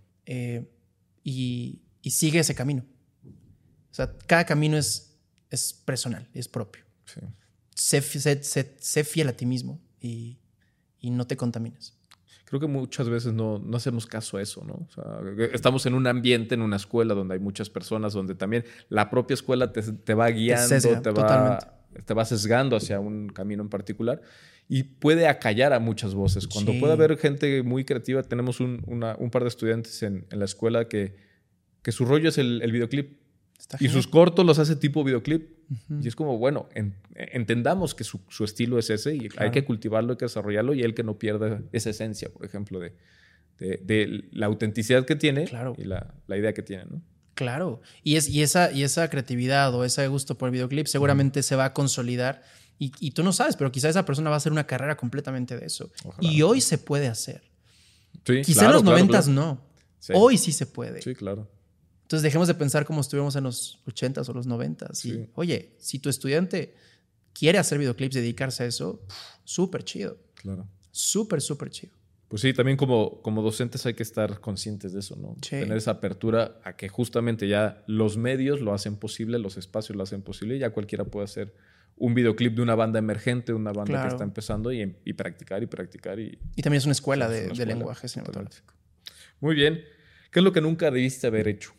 Y sigue ese camino. O sea, cada camino es personal, es propio. Sí. Sé fiel a ti mismo y no te contamines. Creo que muchas veces no hacemos caso a eso, ¿no? O sea, estamos en un ambiente, en una escuela donde hay muchas personas, donde también la propia escuela te va guiando, te va sesgando hacia un camino en particular y puede acallar a muchas voces. Cuando puede haber gente muy creativa, tenemos un par de estudiantes en la escuela que su rollo es el videoclip. Y sus cortos los hace tipo videoclip. Y es como, bueno, entendamos que su estilo es ese y hay que cultivarlo, hay que desarrollarlo y él que no pierda esa esencia, por ejemplo, de la autenticidad que tiene y la idea que tiene, ¿no? Claro. Y esa creatividad o ese gusto por el videoclip seguramente se va a consolidar y tú no sabes, pero quizá esa persona va a hacer una carrera completamente de eso. Ojalá. Y hoy se puede hacer. Sí, quizá en los 90s no. Sí. Hoy sí se puede. Sí, claro. Entonces dejemos de pensar como estuvimos en los 80s o los 90s. Sí. Y, oye, si tu estudiante quiere hacer videoclips, dedicarse a eso, súper chido. Claro. Súper chido. Pues sí, también como docentes hay que estar conscientes de eso, ¿no? Sí. Tener esa apertura a que justamente ya los medios lo hacen posible, los espacios lo hacen posible y ya cualquiera puede hacer un videoclip de una banda emergente, una banda que está empezando y practicar y practicar. Y también es una escuela de lenguaje cinematográfico. Muy bien. ¿Qué es lo que nunca debiste haber hecho?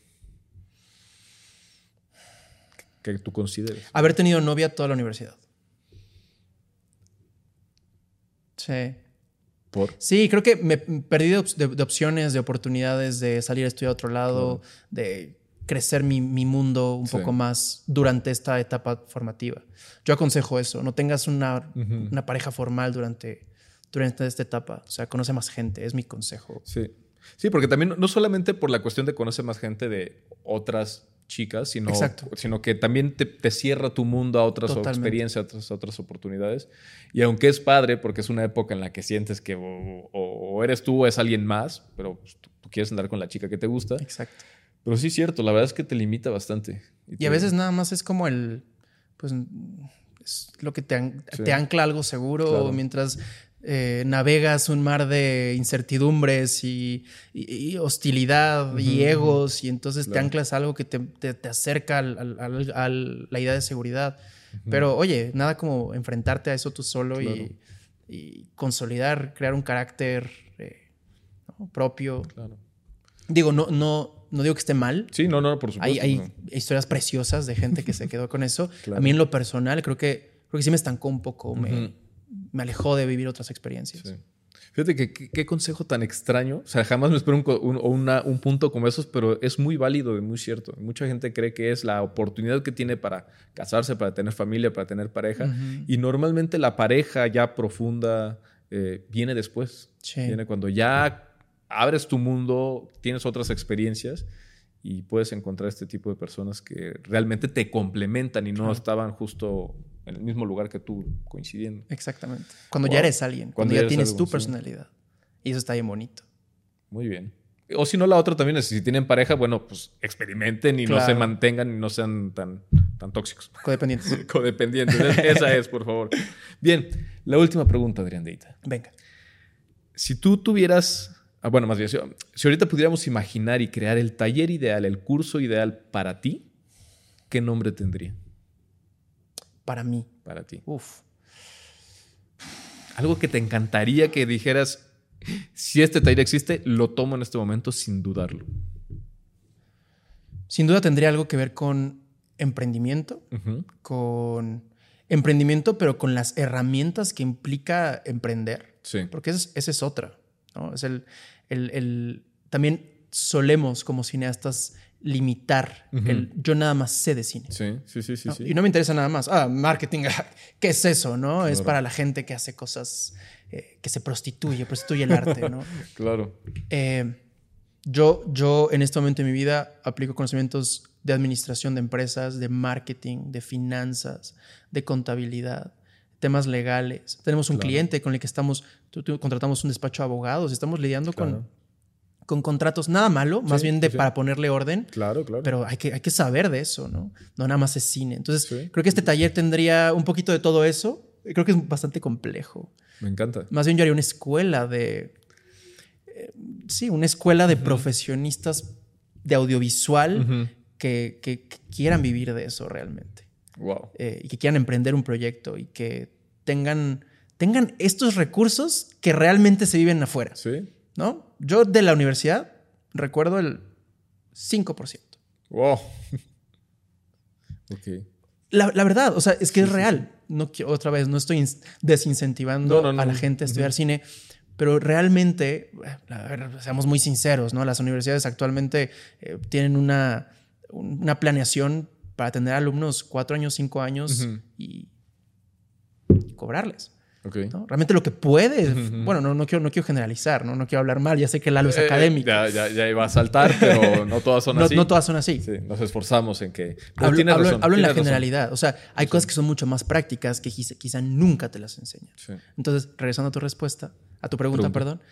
Que tú consideres. Haber tenido novia toda la universidad. Sí. ¿Por? Sí, creo que me perdí de opciones, de oportunidades de salir a estudiar a otro lado, de crecer mi mundo un poco más durante esta etapa formativa. Yo aconsejo eso, no tengas una pareja formal durante esta etapa. O sea, conoce más gente, es mi consejo. Sí. Sí, porque también no solamente por la cuestión de conocer más gente de otras chicas, sino que también te cierra tu mundo a otras experiencias, a otras oportunidades. Y aunque es padre, porque es una época en la que sientes que o eres tú o es alguien más, pero pues, tú quieres andar con la chica que te gusta. Exacto. Pero sí es cierto, la verdad es que te limita bastante. Y a veces nada más es como pues es lo que te ancla algo seguro mientras navegas un mar de incertidumbres y hostilidad y egos y entonces te anclas a algo que te acerca a la idea de seguridad. Pero oye, nada como enfrentarte a eso tú solo y consolidar, crear un carácter propio. Claro. Digo, no digo que esté mal. Sí, no, por supuesto. Hay historias preciosas de gente que se quedó con eso. A mí en lo personal creo que sí me estancó un poco, me alejó de vivir otras experiencias. Sí. Fíjate que qué consejo tan extraño. O sea, jamás me espero un punto como esos, pero es muy válido y muy cierto. Mucha gente cree que es la oportunidad que tiene para casarse, para tener familia, para tener pareja. Y normalmente la pareja ya profunda viene después. Sí. Viene cuando ya abres tu mundo, tienes otras experiencias y puedes encontrar este tipo de personas que realmente te complementan y no estaban justo en el mismo lugar que tú coincidiendo. Exactamente. Cuando ya eres alguien, cuando ya tienes tu personalidad. Y eso está bien bonito. Muy bien. O si no, la otra también es, si tienen pareja, bueno, pues experimenten y no se mantengan y no sean tan tóxicos. Codependientes. Codependientes. Esa es, por favor. Bien, la última pregunta, Adrián Deita. Venga. Si tú tuvieras... bueno, más bien, si ahorita pudiéramos imaginar y crear el taller ideal, el curso ideal para ti, ¿qué nombre tendría? Para mí. Para ti. Uf. Algo que te encantaría que dijeras, si este taller existe, lo tomo en este momento sin dudarlo. Sin duda tendría algo que ver con emprendimiento, con emprendimiento, pero con las herramientas que implica emprender. Sí. Porque esa es otra, ¿no? Es también solemos como cineastas limitar yo nada más sé de cine. Sí. ¿No? Y no me interesa nada más. Marketing, ¿qué es eso? ¿No? Claro. Es para la gente que hace cosas, que se prostituye el arte, ¿no? Claro. Yo en este momento de mi vida aplico conocimientos de administración de empresas, de marketing, de finanzas, de contabilidad. temas legales. Tenemos un cliente con el que contratamos un despacho de abogados, estamos lidiando con contratos, nada malo, más bien para ponerle orden. Claro. Pero hay que saber de eso, ¿no? No nada más es cine. Entonces, creo que este taller tendría un poquito de todo eso. Creo que es bastante complejo. Me encanta. Más bien yo haría una escuela una escuela de profesionistas de audiovisual que quieran vivir de eso realmente. Wow. Y que quieran emprender un proyecto y que tengan estos recursos que realmente se viven afuera. Sí. ¿No? Yo de la universidad recuerdo el 5%. Wow. Ok. La verdad, o sea, es que es real. No quiero, otra vez, no estoy desincentivando a la gente a estudiar cine, pero realmente, a ver, seamos muy sinceros, ¿no? Las universidades actualmente tienen una planeación para tener alumnos 4 años, 5 años y cobrarles. Okay. ¿No? Realmente lo que puedes... Bueno, no quiero generalizar, ¿no? No quiero hablar mal. Ya sé que Lalo es académico. Ya iba a saltar, pero no todas son así. No todas son así. Sí, nos esforzamos en que... Hablo en la generalidad. O sea, hay cosas que son mucho más prácticas que quizá nunca te las enseñan. Sí. Entonces, regresando a tu pregunta, perdón.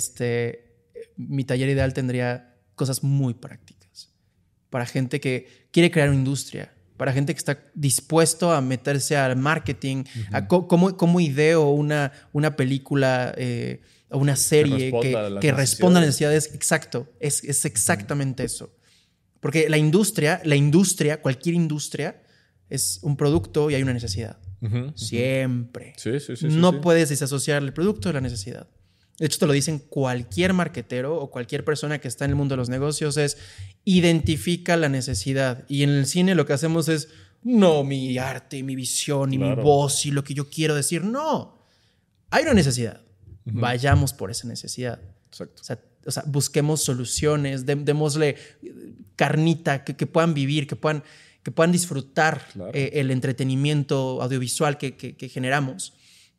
Mi taller ideal tendría cosas muy prácticas. Para gente que quiere crear una industria. Para gente que está dispuesto a meterse al marketing, a cómo ideo una película o una serie que responda a necesidades. Exacto, es exactamente eso. Porque la industria, cualquier industria, es un producto y hay una necesidad. Siempre. Sí. No puedes desasociar el producto de la necesidad. De hecho, te lo dicen cualquier marketero o cualquier persona que está en el mundo de los negocios, es identifica la necesidad. Y en el cine lo que hacemos es, no mi arte, mi visión y mi voz y lo que yo quiero decir. No, hay una necesidad. Vayamos por esa necesidad. Exacto. O sea, busquemos soluciones, démosle carnita, que puedan vivir, que puedan disfrutar el entretenimiento audiovisual que generamos.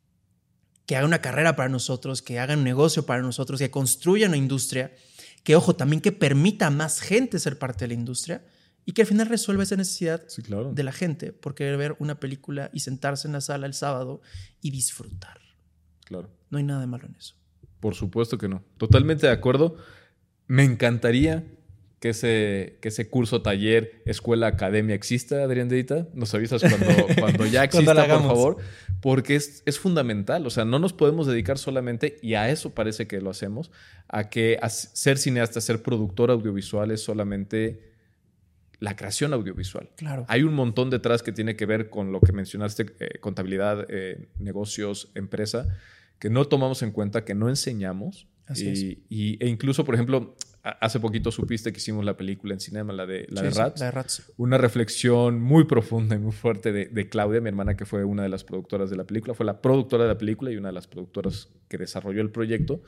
Que haga una carrera para nosotros, que haga un negocio para nosotros, que construya una industria, que, ojo, también que permita a más gente ser parte de la industria y que al final resuelva esa necesidad de la gente por querer ver una película y sentarse en la sala el sábado y disfrutar. Claro. No hay nada de malo en eso. Por supuesto que no. Totalmente de acuerdo. Me encantaría que ese curso, taller, escuela, academia exista, Adrián Dedita. Nos avisas cuando ya exista, por favor. Porque es fundamental. O sea, no nos podemos dedicar solamente, y a eso parece que lo hacemos, a ser cineasta, ser productor audiovisual es solamente la creación audiovisual. Claro. Hay un montón detrás que tiene que ver con lo que mencionaste, contabilidad, negocios, empresa, que no tomamos en cuenta, que no enseñamos. E incluso, por ejemplo, hace poquito supiste que hicimos la película en cinema, la de Rats. La de Rats. Una reflexión muy profunda y muy fuerte de Claudia, mi hermana, que fue una de las productoras de la película. Fue la productora de la película y una de las productoras que desarrolló el proyecto.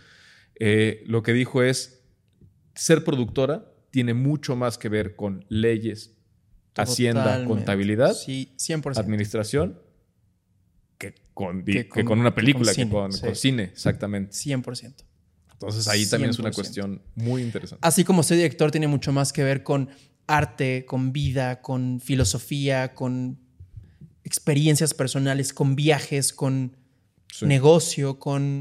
Lo que dijo es, ser productora tiene mucho más que ver con leyes, hacienda, contabilidad, 100%. administración, que con una película, con cine, exactamente. 100%. Entonces ahí también es una cuestión muy interesante. Así como ser director tiene mucho más que ver con arte, con vida, con filosofía, con experiencias personales, con viajes, con negocio,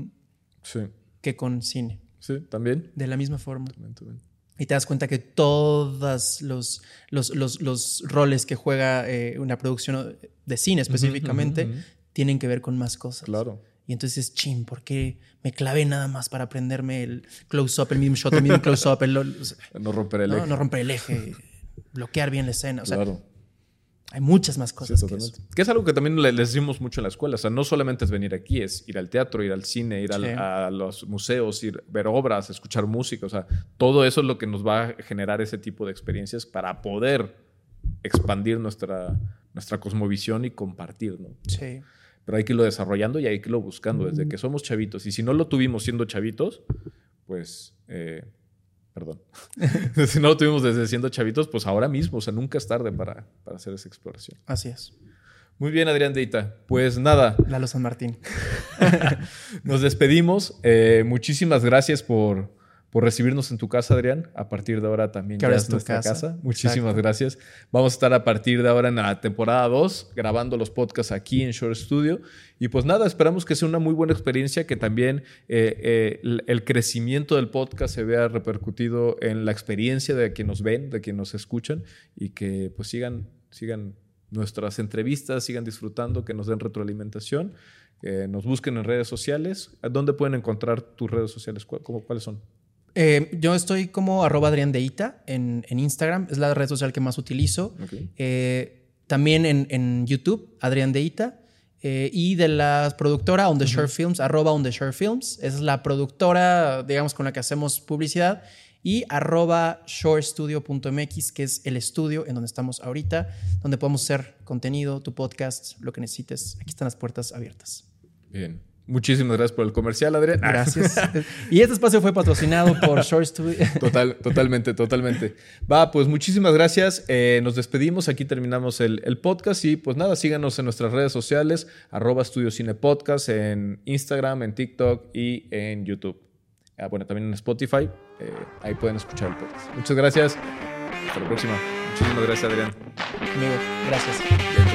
que con cine. Sí, también. De la misma forma. También. Y te das cuenta que todos los roles que juega una producción de cine específicamente tienen que ver con más cosas. Claro. Y entonces, ¿por qué me clavé nada más para aprenderme el close-up, el mismo shot, el mismo close-up? No romper el eje. No romper el eje, bloquear bien la escena. O sea, claro. Hay muchas más cosas que eso. Que es algo que también les decimos mucho en la escuela. O sea, no solamente es venir aquí, es ir al teatro, ir al cine, ir a los museos, ver obras, escuchar música. O sea, todo eso es lo que nos va a generar ese tipo de experiencias para poder expandir nuestra cosmovisión y compartir, ¿no? Sí. Pero hay que irlo desarrollando y hay que irlo buscando desde que somos chavitos. Y si no lo tuvimos siendo chavitos, pues... si no lo tuvimos desde siendo chavitos, pues ahora mismo. O sea, nunca es tarde para hacer esa exploración. Así es. Muy bien, Adrián Dedita. Pues nada. Lalo San Martín. Nos despedimos. Muchísimas gracias por por recibirnos en tu casa, Adrián. A partir de ahora también ya es nuestra casa. Muchísimas gracias. Vamos a estar a partir de ahora en la temporada 2 grabando los podcasts aquí en Shore Studio. Y pues nada, esperamos que sea una muy buena experiencia, que también el crecimiento del podcast se vea repercutido en la experiencia de quienes nos ven, de quienes nos escuchan, y que pues sigan nuestras entrevistas, sigan disfrutando, que nos den retroalimentación, que nos busquen en redes sociales. ¿Dónde pueden encontrar tus redes sociales? ¿Cuáles son? Yo estoy como @adriandeita en Instagram. Es la red social que más utilizo. Okay. También en YouTube, Adrián Deita. Y de la productora On The Shore Films, @On The Shore Films. Esa es la productora, digamos, con la que hacemos publicidad. Y @shorestudio.mx, que es el estudio en donde estamos ahorita, donde podemos hacer contenido, tu podcast, lo que necesites. Aquí están las puertas abiertas. Bien. Muchísimas gracias por el comercial, Adrián. Gracias. Y este espacio fue patrocinado por Shore Studio. Totalmente. Va, pues muchísimas gracias. Nos despedimos. Aquí terminamos el podcast. Y pues nada, síganos en nuestras redes sociales, @StudioCinePodcast, en Instagram, en TikTok y en YouTube. Bueno, también en Spotify. Ahí pueden escuchar el podcast. Muchas gracias. Hasta la próxima. Muchísimas gracias, Adrián. Amigo, gracias. Bien.